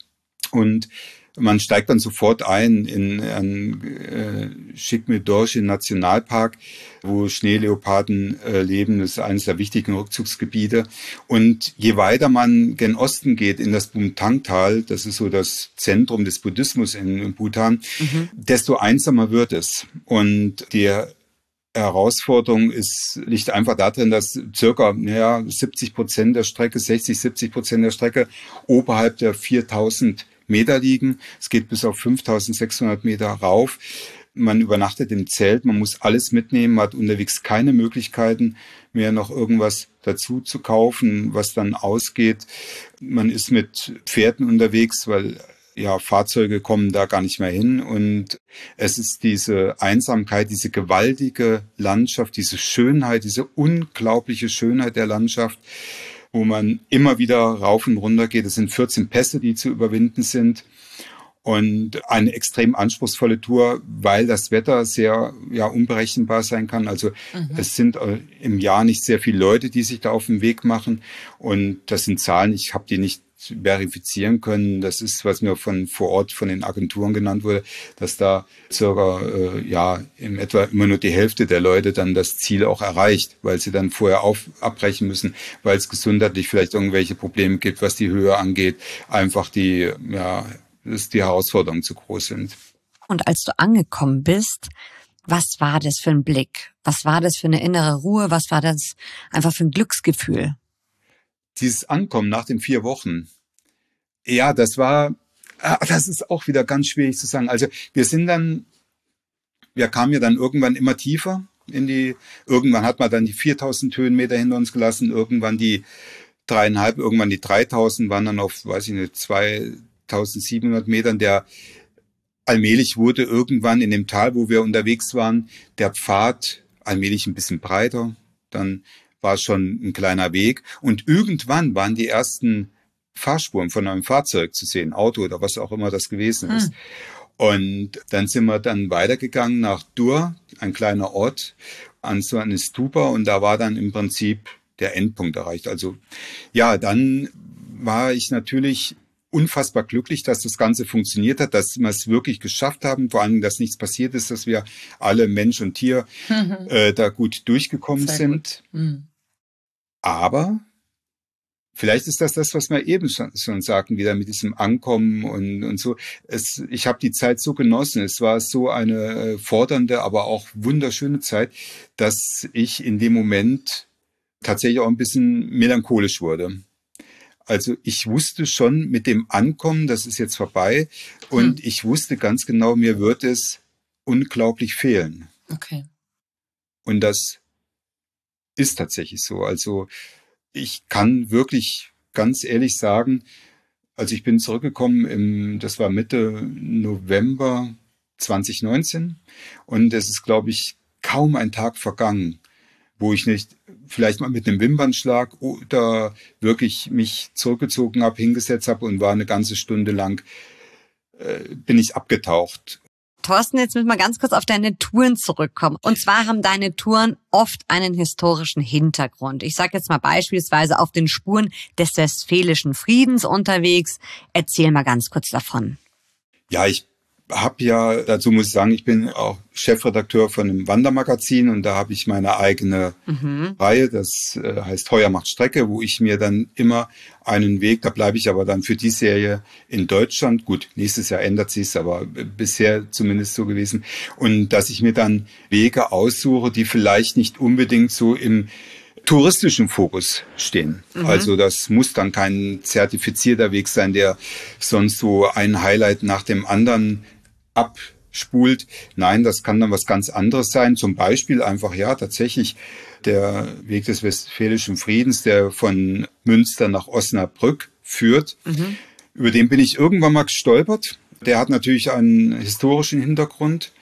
Und man steigt dann sofort ein in einen äh, Shikme-Dorje Nationalpark, wo Schneeleoparden äh, leben. Das ist eines der wichtigen Rückzugsgebiete. Und je weiter man gen Osten geht, in das Bumthang-Tal, das ist so das Zentrum des Buddhismus in, in Bhutan, mhm. desto einsamer wird es. Und die Herausforderung ist, liegt einfach darin, dass circa ja, siebzig Prozent der Strecke, sechzig, siebzig Prozent der Strecke oberhalb der viertausend Meter liegen. Es geht bis auf fünftausendsechshundert Meter rauf. Man übernachtet im Zelt, man muss alles mitnehmen, man hat unterwegs keine Möglichkeiten mehr, noch irgendwas dazu zu kaufen, was dann ausgeht. Man ist mit Pferden unterwegs, weil ja Fahrzeuge kommen da gar nicht mehr hin. Und es ist diese Einsamkeit, diese gewaltige Landschaft, diese Schönheit, diese unglaubliche Schönheit der Landschaft. wo man immer wieder rauf und runter geht. Es sind vierzehn Pässe, die zu überwinden sind. Und eine extrem anspruchsvolle Tour, weil das Wetter sehr ja unberechenbar sein kann. Also mhm. es sind im Jahr nicht sehr viele Leute, die sich da auf den Weg machen. Und das sind Zahlen, ich habe die nicht verifizieren können. Das ist, was mir von vor Ort von den Agenturen genannt wurde, dass da circa äh, ja in etwa immer nur die Hälfte der Leute dann das Ziel auch erreicht, weil sie dann vorher auf, abbrechen müssen, weil es gesundheitlich vielleicht irgendwelche Probleme gibt, was die Höhe angeht. Einfach die ja dass die Herausforderungen zu groß sind. Und als du angekommen bist, was war das für ein Blick? Was war das für eine innere Ruhe? Was war das einfach für ein Glücksgefühl? Dieses Ankommen nach den vier Wochen, ja, das war, das ist auch wieder ganz schwierig zu sagen. Also wir sind dann, wir kamen ja dann irgendwann immer tiefer in die, irgendwann hat man dann die viertausend Höhenmeter hinter uns gelassen, irgendwann die dreieinhalb, irgendwann die dreitausend, waren dann auf, weiß ich nicht, zwei eintausendsiebenhundert Metern, der allmählich wurde irgendwann in dem Tal, wo wir unterwegs waren, der Pfad allmählich ein bisschen breiter, dann war es schon ein kleiner Weg und irgendwann waren die ersten Fahrspuren von einem Fahrzeug zu sehen, Auto oder was auch immer das gewesen ist. Hm. Und dann sind wir dann weitergegangen nach Dur, ein kleiner Ort, an so eine Stupa und da war dann im Prinzip der Endpunkt erreicht. Also ja, dann war ich natürlich unfassbar glücklich, dass das Ganze funktioniert hat, dass wir es wirklich geschafft haben, vor allem, dass nichts passiert ist, dass wir alle Mensch und Tier mhm. äh, da gut durchgekommen Sehr sind. Gut. Mhm. Aber vielleicht ist das das, was wir eben schon, schon sagten, wieder mit diesem Ankommen und, und so. Es, ich habe die Zeit so genossen. Es war so eine fordernde, aber auch wunderschöne Zeit, dass ich in dem Moment tatsächlich auch ein bisschen melancholisch wurde. Also ich wusste schon mit dem Ankommen, das ist jetzt vorbei und hm. ich wusste ganz genau, mir wird es unglaublich fehlen. Okay. Und das ist tatsächlich so. Also ich kann wirklich ganz ehrlich sagen, also ich bin zurückgekommen, im, das war Mitte November zwanzig neunzehn und es ist, glaube ich, kaum ein Tag vergangen, wo ich nicht vielleicht mal mit einem Wimpernschlag oder wirklich mich zurückgezogen habe, hingesetzt habe und war eine ganze Stunde lang, äh, bin ich abgetaucht. Thorsten, jetzt müssen wir ganz kurz auf deine Touren zurückkommen. Und zwar haben deine Touren oft einen historischen Hintergrund. Ich sage jetzt mal beispielsweise auf den Spuren des Westfälischen Friedens unterwegs. Erzähl mal ganz kurz davon. Ja, ich habe ja, dazu muss ich sagen, ich bin auch Chefredakteur von einem Wandermagazin und da habe ich meine eigene mhm. Reihe, das äh, heißt Heuer macht Strecke, wo ich mir dann immer einen Weg, da bleibe ich aber dann für die Serie in Deutschland, gut, nächstes Jahr ändert sich's, aber bisher zumindest so gewesen, und dass ich mir dann Wege aussuche, die vielleicht nicht unbedingt so im touristischen Fokus stehen. Mhm. Also das muss dann kein zertifizierter Weg sein, der sonst so ein Highlight nach dem anderen abspult. Nein, das kann dann was ganz anderes sein. Zum Beispiel einfach, ja, tatsächlich der Weg des Westfälischen Friedens, der von Münster nach Osnabrück führt. Mhm. Über den bin ich irgendwann mal gestolpert. Der hat natürlich einen historischen Hintergrund.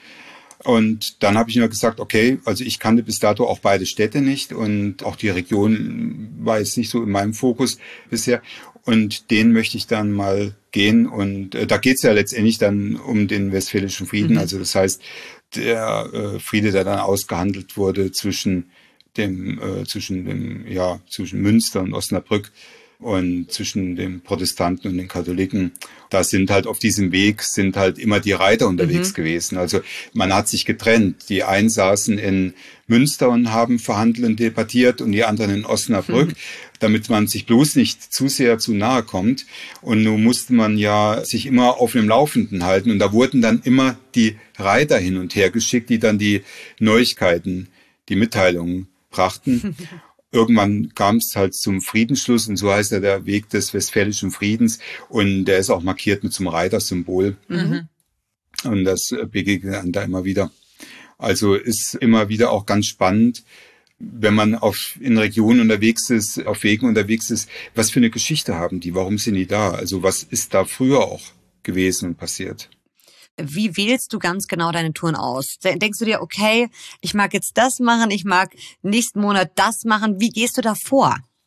Und dann habe ich mir gesagt, okay, also ich kannte bis dato auch beide Städte nicht und auch die Region war jetzt nicht so in meinem Fokus bisher. Und den möchte ich dann mal gehen. Und äh, da geht's ja letztendlich dann um den Westfälischen Frieden. Mhm. Also das heißt, der äh, Friede, der dann ausgehandelt wurde zwischen dem, äh, zwischen dem, ja, zwischen Münster und Osnabrück und zwischen den Protestanten und den Katholiken. Da sind halt auf diesem Weg sind halt immer die Reiter unterwegs mhm. gewesen. Also man hat sich getrennt. Die einen saßen in Münster und haben verhandelt und debattiert und die anderen in Osnabrück, mhm. damit man sich bloß nicht zu sehr zu nahe kommt. Und nun musste man ja sich immer auf dem Laufenden halten. Und da wurden dann immer die Reiter hin und her geschickt, die dann die Neuigkeiten, die Mitteilungen brachten. Irgendwann kam es halt zum Friedensschluss und so heißt er der Weg des Westfälischen Friedens und der ist auch markiert mit so einem Reitersymbol. Mhm. Und das begegnet dann da immer wieder. Also ist immer wieder auch ganz spannend, wenn man auf in Regionen unterwegs ist, auf Wegen unterwegs ist, was für eine Geschichte haben die, warum sind die da? Also was ist da früher auch gewesen und passiert? Wie wählst du ganz genau deine Touren aus? Denkst du dir, okay, ich mag jetzt das machen, ich mag nächsten Monat das machen. Wie gehst du da vor?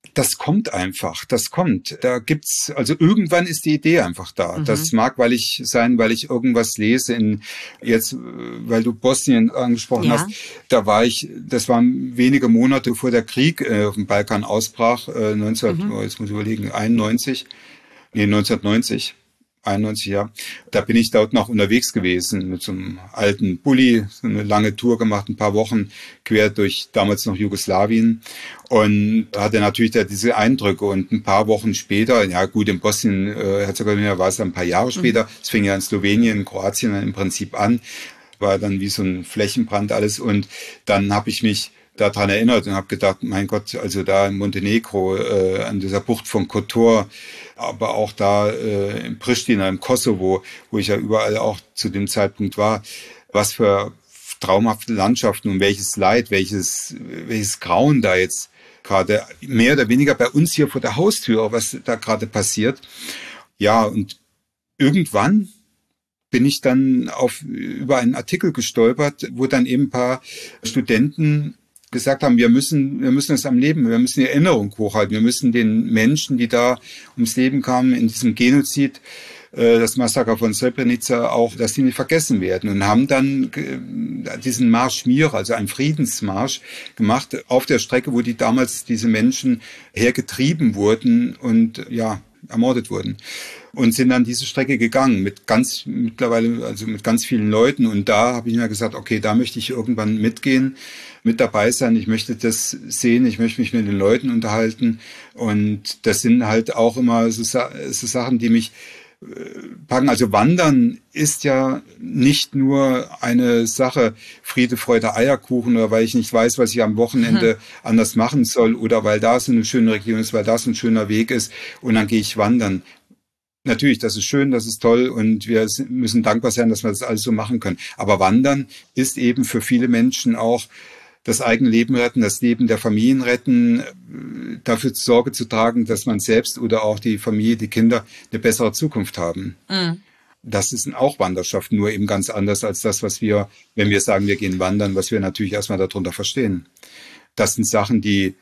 Das kommt einfach, das kommt. Da gibt's, also irgendwann ist die Idee einfach da. Mhm. Das mag, weil ich sein, weil ich irgendwas lese in, jetzt, weil du Bosnien angesprochen ja. hast, da war ich, das waren wenige Monate bevor der Krieg äh, auf dem Balkan ausbrach, äh, neunzehn, mhm. oh, jetzt muss ich überlegen, einundneunzig, nee, neunzehnhundertneunzig. einundneunzig, ja. Da bin ich dort noch unterwegs gewesen mit so einem alten Bulli, so eine lange Tour gemacht, ein paar Wochen quer durch damals noch Jugoslawien und hatte natürlich da diese Eindrücke und ein paar Wochen später, ja gut, in Bosnien, äh, Herzegowina war es dann ein paar Jahre später, es fing ja in Slowenien, in Kroatien dann im Prinzip an, war dann wie so ein Flächenbrand alles und dann habe ich mich daran erinnert und habe gedacht, mein Gott, also da in Montenegro, äh, an dieser Bucht von Kotor, aber auch da äh, in Pristina, im Kosovo, wo ich ja überall auch zu dem Zeitpunkt war, was für traumhafte Landschaften und welches Leid, welches, welches Grauen da jetzt gerade mehr oder weniger bei uns hier vor der Haustür, was da gerade passiert. Ja, und irgendwann bin ich dann auf über einen Artikel gestolpert, wo dann eben ein paar Studenten gesagt haben, wir müssen, wir müssen es am Leben, wir müssen die Erinnerung hochhalten, wir müssen den Menschen, die da ums Leben kamen in diesem Genozid, äh, das Massaker von Srebrenica auch, dass die nicht vergessen werden und haben dann äh, diesen Marsch Mir, also einen Friedensmarsch gemacht auf der Strecke, wo die damals diese Menschen hergetrieben wurden und ja ermordet wurden. Und sind dann diese Strecke gegangen mit ganz mittlerweile, also mit ganz vielen Leuten. Und da habe ich mir gesagt, okay, da möchte ich irgendwann mitgehen, mit dabei sein. Ich möchte das sehen, ich möchte mich mit den Leuten unterhalten. Und das sind halt auch immer so, so Sachen, die mich packen. Also Wandern ist ja nicht nur eine Sache, Friede, Freude, Eierkuchen, oder weil ich nicht weiß, was ich am Wochenende mhm. anders machen soll, oder weil da so eine schöne Region ist, weil da so ein schöner Weg ist und dann gehe ich wandern. Natürlich, das ist schön, das ist toll und wir müssen dankbar sein, dass wir das alles so machen können. Aber Wandern ist eben für viele Menschen auch das eigene Leben retten, das Leben der Familien retten, dafür Sorge zu tragen, dass man selbst oder auch die Familie, die Kinder eine bessere Zukunft haben. Mhm. Das ist auch Wanderschaft, nur eben ganz anders als das, was wir, wenn wir sagen, wir gehen wandern, was wir natürlich erstmal darunter verstehen. Das sind Sachen, die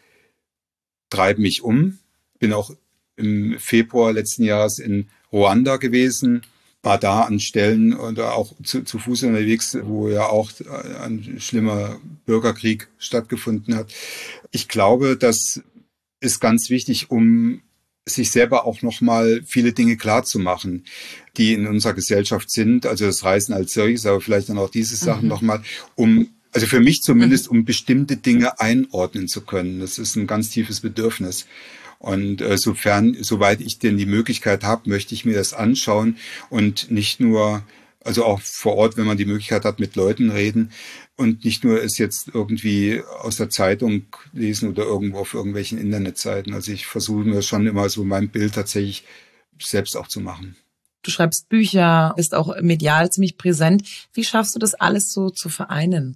treiben mich um. Bin auch im Februar letzten Jahres in Ruanda gewesen, war da an Stellen oder auch zu, zu Fuß unterwegs, wo ja auch ein schlimmer Bürgerkrieg stattgefunden hat. Ich glaube, das ist ganz wichtig, um sich selber auch nochmal viele Dinge klar zu machen, die in unserer Gesellschaft sind. Also das Reisen als solches, aber vielleicht dann auch diese Sachen mhm. nochmal, um, also für mich zumindest, um bestimmte Dinge einordnen zu können. Das ist ein ganz tiefes Bedürfnis. Und äh, sofern, soweit ich denn die Möglichkeit habe, möchte ich mir das anschauen und nicht nur, also auch vor Ort, wenn man die Möglichkeit hat, mit Leuten reden und nicht nur es jetzt irgendwie aus der Zeitung lesen oder irgendwo auf irgendwelchen Internetseiten. Also ich versuche mir schon immer so mein Bild tatsächlich selbst auch zu machen. Du schreibst Bücher, bist auch medial ziemlich präsent. Wie schaffst du das alles so zu vereinen?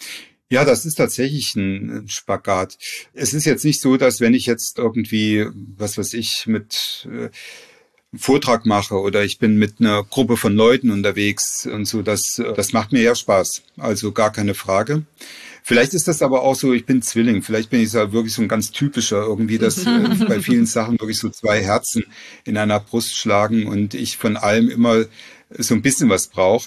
Ja, das ist tatsächlich ein Spagat. Es ist jetzt nicht so, dass wenn ich jetzt irgendwie, was weiß ich, mit äh, Vortrag mache oder ich bin mit einer Gruppe von Leuten unterwegs und so, das, das macht mir ja Spaß. Also gar keine Frage. Vielleicht ist das aber auch so, ich bin Zwilling, vielleicht bin ich ja wirklich so ein ganz typischer irgendwie, dass äh, bei vielen Sachen wirklich so zwei Herzen in einer Brust schlagen und ich von allem immer so ein bisschen was brauche.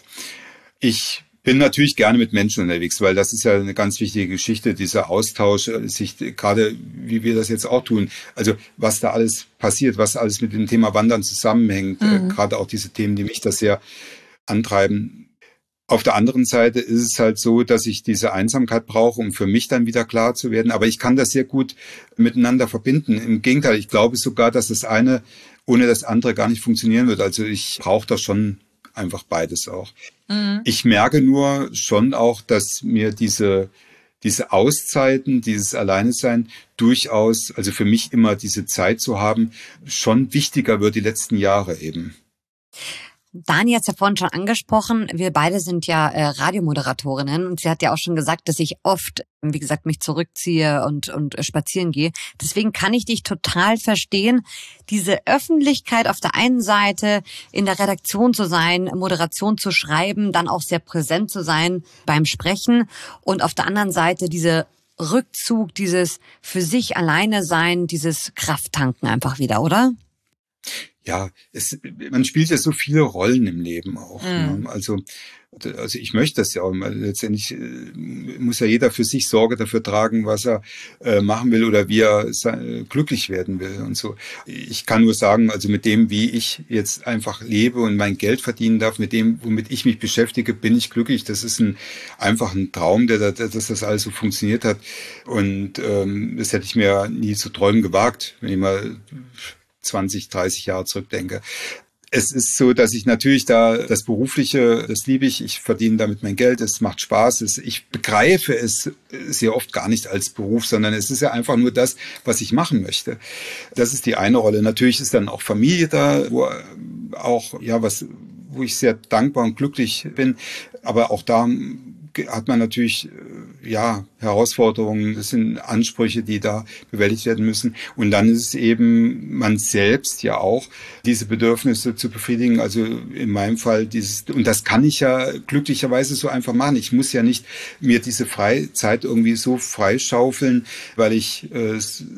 Ich bin natürlich gerne mit Menschen unterwegs, weil das ist ja eine ganz wichtige Geschichte, dieser Austausch, sich gerade, wie wir das jetzt auch tun, also was da alles passiert, was alles mit dem Thema Wandern zusammenhängt, mhm. äh, gerade auch diese Themen, die mich das sehr antreiben. Auf der anderen Seite ist es halt so, dass ich diese Einsamkeit brauche, um für mich dann wieder klar zu werden, aber ich kann das sehr gut miteinander verbinden. Im Gegenteil, ich glaube sogar, dass das eine ohne das andere gar nicht funktionieren wird. Also ich brauche da schon einfach beides auch. Mhm. Ich merke nur schon auch, dass mir diese, diese Auszeiten, dieses Alleinesein durchaus, also für mich immer diese Zeit zu haben, schon wichtiger wird die letzten Jahre eben. Dani hat es ja vorhin schon angesprochen, wir beide sind ja äh, Radiomoderatorinnen und sie hat ja auch schon gesagt, dass ich oft, wie gesagt, mich zurückziehe und und spazieren gehe. Deswegen kann ich dich total verstehen, diese Öffentlichkeit auf der einen Seite in der Redaktion zu sein, Moderation zu schreiben, dann auch sehr präsent zu sein beim Sprechen und auf der anderen Seite diese Rückzug, dieses für sich alleine sein, dieses Krafttanken einfach wieder, oder? Ja, es, man spielt ja so viele Rollen im Leben auch. Mhm. Ne? Also, also ich möchte das ja auch. Letztendlich äh, muss ja jeder für sich Sorge dafür tragen, was er äh, machen will oder wie er äh, glücklich werden will und so. Ich kann nur sagen, also mit dem, wie ich jetzt einfach lebe und mein Geld verdienen darf, mit dem, womit ich mich beschäftige, bin ich glücklich. Das ist ein einfach ein Traum, der, der dass das alles so funktioniert hat. Und ähm, das hätte ich mir nie zu träumen gewagt, wenn ich mal zwanzig, dreißig Jahre zurückdenke. Es ist so, dass ich natürlich da das Berufliche, das liebe ich, ich verdiene damit mein Geld, es macht Spaß, es, ich begreife es sehr oft gar nicht als Beruf, sondern es ist ja einfach nur das, was ich machen möchte. Das ist die eine Rolle. Natürlich ist dann auch Familie da, wo auch, ja, was, wo ich sehr dankbar und glücklich bin, aber auch da hat man natürlich, ja, Herausforderungen, das sind Ansprüche, die da bewältigt werden müssen. Und dann ist es eben man selbst ja auch, diese Bedürfnisse zu befriedigen. Also in meinem Fall dieses, und das kann ich ja glücklicherweise so einfach machen. Ich muss ja nicht mir diese Freizeit irgendwie so freischaufeln, weil ich äh,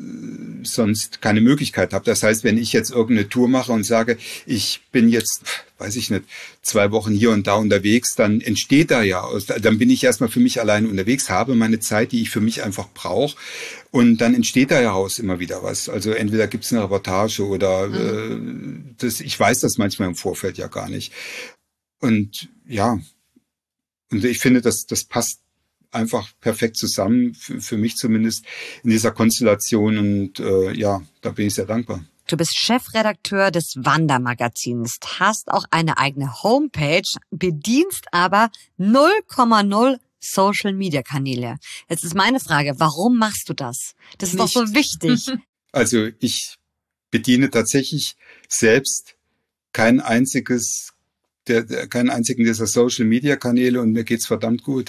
sonst keine Möglichkeit habe. Das heißt, wenn ich jetzt irgendeine Tour mache und sage, ich bin jetzt, weiß ich nicht, zwei Wochen hier und da unterwegs, dann entsteht da ja, dann bin ich erstmal für mich alleine unterwegs, habe meine Zeit, die ich für mich einfach brauche, und dann entsteht da ja raus immer wieder was. Also entweder gibt es eine Reportage oder mhm. äh, das, ich weiß das manchmal im Vorfeld ja gar nicht. Und ja, und ich finde, das, das passt einfach perfekt zusammen, für, für mich zumindest in dieser Konstellation, und äh, ja, da bin ich sehr dankbar. Du bist Chefredakteur des Wandermagazins, hast auch eine eigene Homepage, bedienst aber null Komma null Social-Media-Kanäle. Jetzt ist meine Frage, warum machst du das? Das ist Nicht. doch so wichtig. Also ich bediene tatsächlich selbst kein einziges, der, der, keinen einzigen dieser Social-Media-Kanäle, und mir geht's verdammt gut.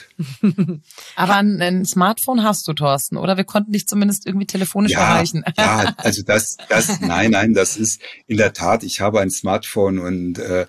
Aber ein, ein Smartphone hast du, Thorsten, oder? Wir konnten dich zumindest irgendwie telefonisch ja, erreichen. Ja, also das, das, nein, nein, das ist in der Tat, ich habe ein Smartphone, und äh,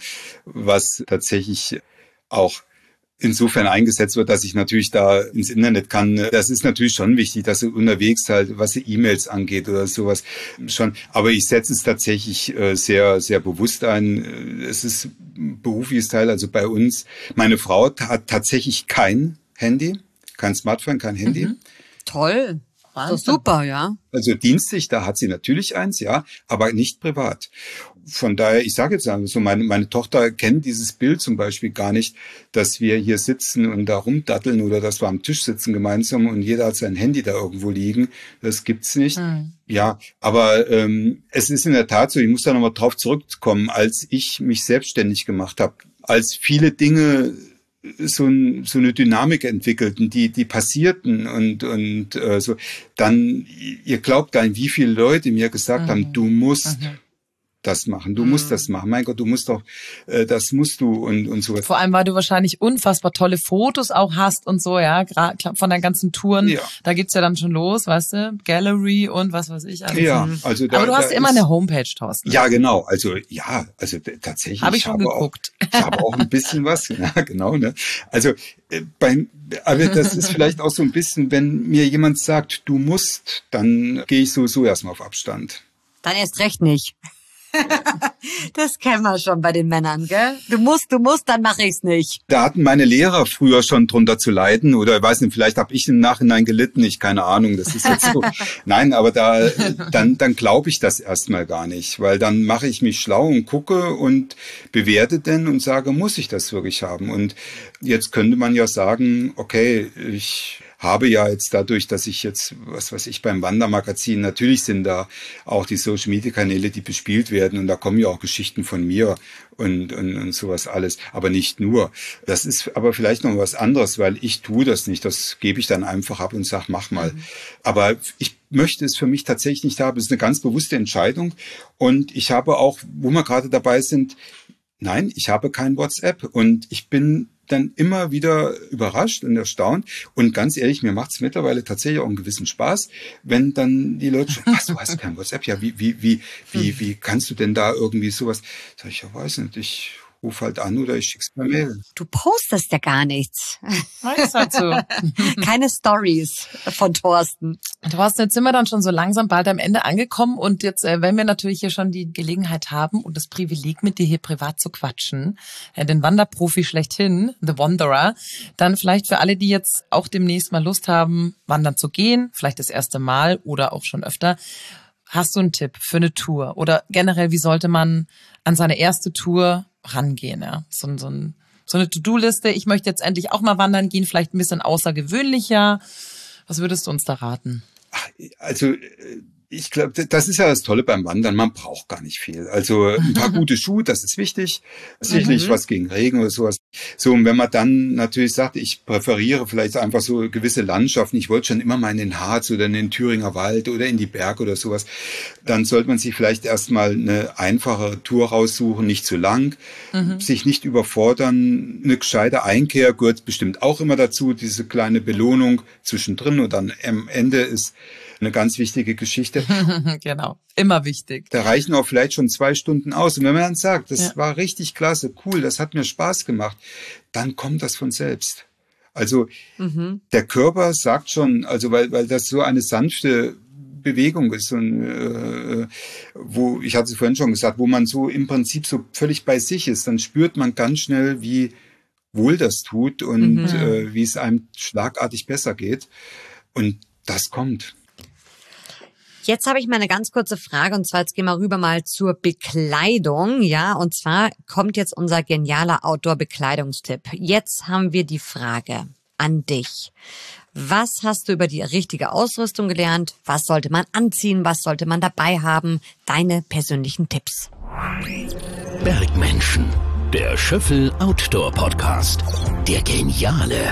was tatsächlich auch insofern eingesetzt wird, dass ich natürlich da ins Internet kann. Das ist natürlich schon wichtig, dass du unterwegs halt, was die E-Mails angeht oder sowas schon. Aber ich setze es tatsächlich sehr, sehr bewusst ein. Es ist ein berufliches Teil, also bei uns. Meine Frau hat tatsächlich kein Handy, kein Smartphone, kein Handy. Mhm. Toll. So super, ja. Also dienstlich, da hat sie natürlich eins, ja, aber nicht privat. Von daher, ich sage jetzt einfach so, meine, meine Tochter kennt dieses Bild zum Beispiel gar nicht, dass wir hier sitzen und da rumdatteln oder dass wir am Tisch sitzen gemeinsam und jeder hat sein Handy da irgendwo liegen. Das gibt's nicht. Mhm. Ja, aber ähm, es ist in der Tat so, ich muss da nochmal drauf zurückkommen, als ich mich selbstständig gemacht habe, als viele Dinge so, ein, so eine Dynamik entwickelten, die die passierten und und äh, so, dann, ihr glaubt gar nicht, wie viele Leute mir gesagt mhm. haben, du musst mhm. das machen, du mhm. musst das machen, mein Gott, du musst doch, äh, das musst du und und so. Vor allem, weil du wahrscheinlich unfassbar tolle Fotos auch hast und so, ja, von deinen ganzen Touren, ja. Da geht's ja dann schon los, weißt du, Gallery und was weiß ich alles. Ja, also da, aber du hast da immer ist, eine Homepage, Thorsten. Ja, genau, also ja, also tatsächlich. Habe ich schon geguckt. Auch, ich habe auch ein bisschen was, ja, genau, ne? Also äh, beim, aber das ist vielleicht auch so ein bisschen, wenn mir jemand sagt, du musst, dann gehe ich sowieso erstmal auf Abstand. Dann erst recht nicht. Das kennen wir schon bei den Männern, gell? Du musst, du musst, dann mache ich's nicht. Da hatten meine Lehrer früher schon drunter zu leiden, oder ich weiß nicht, vielleicht habe ich im Nachhinein gelitten, ich keine Ahnung, das ist jetzt so. Nein, aber da dann dann glaube ich das erstmal gar nicht, weil dann mache ich mich schlau und gucke und bewerte denn und sage, muss ich das wirklich haben? Und jetzt könnte man ja sagen, okay, ich habe ja jetzt dadurch, dass ich jetzt, was weiß ich, beim Wandermagazin, natürlich sind da auch die Social-Media-Kanäle, die bespielt werden, und da kommen ja auch Geschichten von mir und, und, und sowas alles, aber nicht nur. Das ist aber vielleicht noch was anderes, weil ich tue das nicht, das gebe ich dann einfach ab und sage, mach mal. Mhm. Aber ich möchte es für mich tatsächlich nicht haben, es ist eine ganz bewusste Entscheidung, und ich habe auch, wo wir gerade dabei sind, nein, ich habe kein WhatsApp, und ich bin dann immer wieder überrascht und erstaunt. Und ganz ehrlich, mir macht es mittlerweile tatsächlich auch einen gewissen Spaß, wenn dann die Leute sagen, was, du hast kein WhatsApp? Ja, wie, wie, wie, wie, wie kannst du denn da irgendwie sowas? Sag ich, ja, weiß nicht, ich ruf halt an oder ich schick's per Mail. Du postest ja gar nichts. Ist halt so. Keine Stories von Thorsten. Thorsten, jetzt sind wir dann schon so langsam bald am Ende angekommen und jetzt, äh, wenn wir natürlich hier schon die Gelegenheit haben und das Privileg, mit dir hier privat zu quatschen, äh, den Wanderprofi schlechthin, The Wanderer, dann vielleicht für alle, die jetzt auch demnächst mal Lust haben, wandern zu gehen, vielleicht das erste Mal oder auch schon öfter, hast du einen Tipp für eine Tour? Oder generell, wie sollte man an seine erste Tour rangehen? Ja? So, so, ein, so eine To-Do-Liste, ich möchte jetzt endlich auch mal wandern gehen, vielleicht ein bisschen außergewöhnlicher. Was würdest du uns da raten? Also ich glaube, das ist ja das Tolle beim Wandern, man braucht gar nicht viel. Also ein paar gute Schuhe, das ist wichtig. Sicherlich mhm. was gegen Regen oder sowas. So, und wenn man dann natürlich sagt, ich präferiere vielleicht einfach so gewisse Landschaften, ich wollte schon immer mal in den Harz oder in den Thüringer Wald oder in die Berge oder sowas, dann sollte man sich vielleicht erstmal eine einfache Tour raussuchen, nicht zu lang, mhm. sich nicht überfordern. Eine gescheite Einkehr gehört bestimmt auch immer dazu, diese kleine Belohnung zwischendrin und dann am Ende ist eine ganz wichtige Geschichte. Genau, immer wichtig. Da reichen auch vielleicht schon zwei Stunden aus. Und wenn man dann sagt, das ja. war richtig klasse, cool, das hat mir Spaß gemacht, dann kommt das von selbst. Also mhm. der Körper sagt schon, also weil, weil das so eine sanfte Bewegung ist und äh, wo, ich hatte es vorhin schon gesagt, wo man so im Prinzip so völlig bei sich ist, dann spürt man ganz schnell, wie wohl das tut und mhm. äh, wie es einem schlagartig besser geht. Und das kommt. Jetzt habe ich mal eine ganz kurze Frage und zwar jetzt gehen wir rüber mal zur Bekleidung, ja, und zwar kommt jetzt unser genialer Outdoor-Bekleidungstipp. Jetzt haben wir die Frage an dich. Was hast du über die richtige Ausrüstung gelernt? Was sollte man anziehen? Was sollte man dabei haben? Deine persönlichen Tipps. Bergmenschen, der Schöffel Outdoor Podcast. Der geniale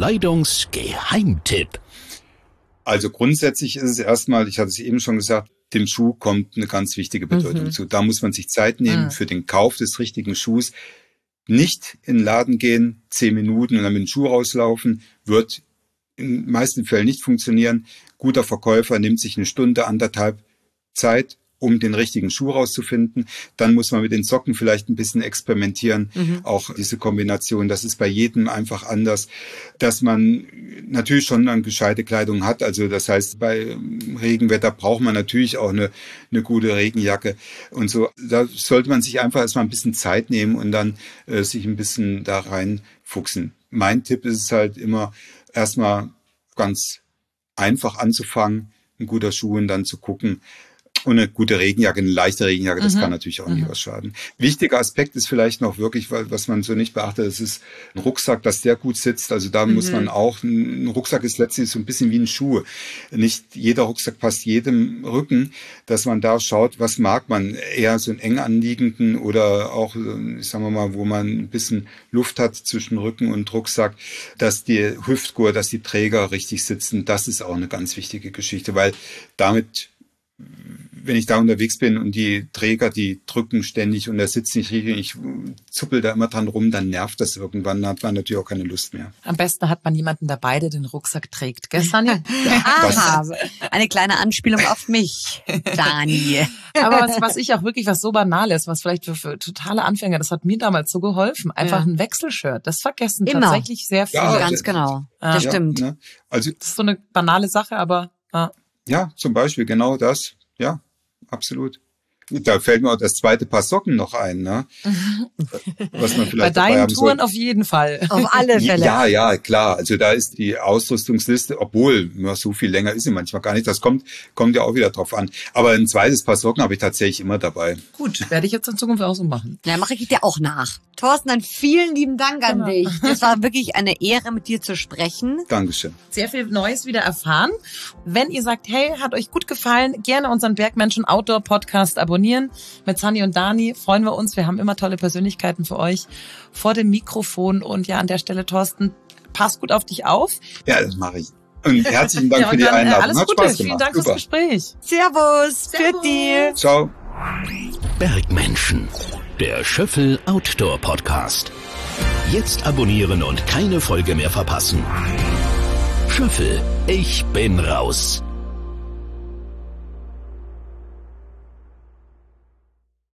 Bekleidungsgeheimtipp. Also grundsätzlich ist es erstmal, ich hatte es eben schon gesagt, dem Schuh kommt eine ganz wichtige Bedeutung mhm. zu. Da muss man sich Zeit nehmen mhm. für den Kauf des richtigen Schuhs. Nicht in den Laden gehen, zehn Minuten und dann mit dem Schuh rauslaufen, wird in den meisten Fällen nicht funktionieren. Guter Verkäufer nimmt sich eine Stunde, anderthalb Zeit, um den richtigen Schuh rauszufinden. Dann muss man mit den Socken vielleicht ein bisschen experimentieren. Mhm. Auch diese Kombination, das ist bei jedem einfach anders. Dass man natürlich schon eine gescheite Kleidung hat. Also das heißt, bei Regenwetter braucht man natürlich auch eine, eine gute Regenjacke. Und so, da sollte man sich einfach erstmal ein bisschen Zeit nehmen und dann äh, sich ein bisschen da reinfuchsen. Mein Tipp ist es halt immer, erstmal ganz einfach anzufangen, ein guter Schuh und dann zu gucken, und eine gute Regenjacke, eine leichte Regenjacke, das mhm. kann natürlich auch nie mhm. was schaden. Wichtiger Aspekt ist vielleicht noch wirklich, was man so nicht beachtet, das ist ein Rucksack, dass der gut sitzt. Also da mhm. muss man auch, ein Rucksack ist letztlich so ein bisschen wie ein Schuh. Nicht jeder Rucksack passt jedem Rücken, dass man da schaut, was mag man, eher so einen eng anliegenden oder auch, sagen wir mal, wo man ein bisschen Luft hat zwischen Rücken und Rucksack, dass die Hüftgurt, dass die Träger richtig sitzen. Das ist auch eine ganz wichtige Geschichte, weil damit, wenn ich da unterwegs bin und die Träger, die drücken ständig und der sitzt nicht richtig und ich zuppel da immer dran rum, dann nervt das irgendwann, dann hat man natürlich auch keine Lust mehr. Am besten hat man jemanden dabei, der den Rucksack trägt. Gestern ja. Aha, eine kleine Anspielung auf mich, Dani. Aber was, was ich auch wirklich, was so banal ist, was vielleicht für, für totale Anfänger, das hat mir damals so geholfen, einfach ja. ein Wechselshirt. Das vergessen Immer. tatsächlich sehr viele. Ja, ganz genau, das ja, stimmt. Ne? Also, das ist so eine banale Sache, aber... Ja. Ja, zum Beispiel genau das. Ja, absolut. Da fällt mir auch das zweite Paar Socken noch ein, ne? Was man vielleicht bei deinen Touren auf jeden Fall. Auf alle Fälle. Ja, ja, klar. Also da ist die Ausrüstungsliste, obwohl ja, so viel länger ist sie manchmal gar nicht. Das kommt, kommt ja auch wieder drauf an. Aber ein zweites Paar Socken habe ich tatsächlich immer dabei. Gut, werde ich jetzt in Zukunft auch so machen. Ja, mache ich dir auch nach. Thorsten, dann vielen lieben Dank an genau. dich. Es war wirklich eine Ehre, mit dir zu sprechen. Dankeschön. Sehr viel Neues wieder erfahren. Wenn ihr sagt, hey, hat euch gut gefallen, gerne unseren Bergmenschen Outdoor Podcast abonnieren. Mit Sunny und Dani freuen wir uns. Wir haben immer tolle Persönlichkeiten für euch vor dem Mikrofon. Und ja, an der Stelle, Thorsten, pass gut auf dich auf. Ja, das mache ich. Und herzlichen Dank ja, und für die dann, Einladung. Alles Hat Gute. Spaß gemacht. Vielen Dank Super. fürs Gespräch. Servus. Für dir. Ciao. Bergmenschen, der Schöffel Outdoor Podcast. Jetzt abonnieren und keine Folge mehr verpassen. Schöffel, ich bin raus.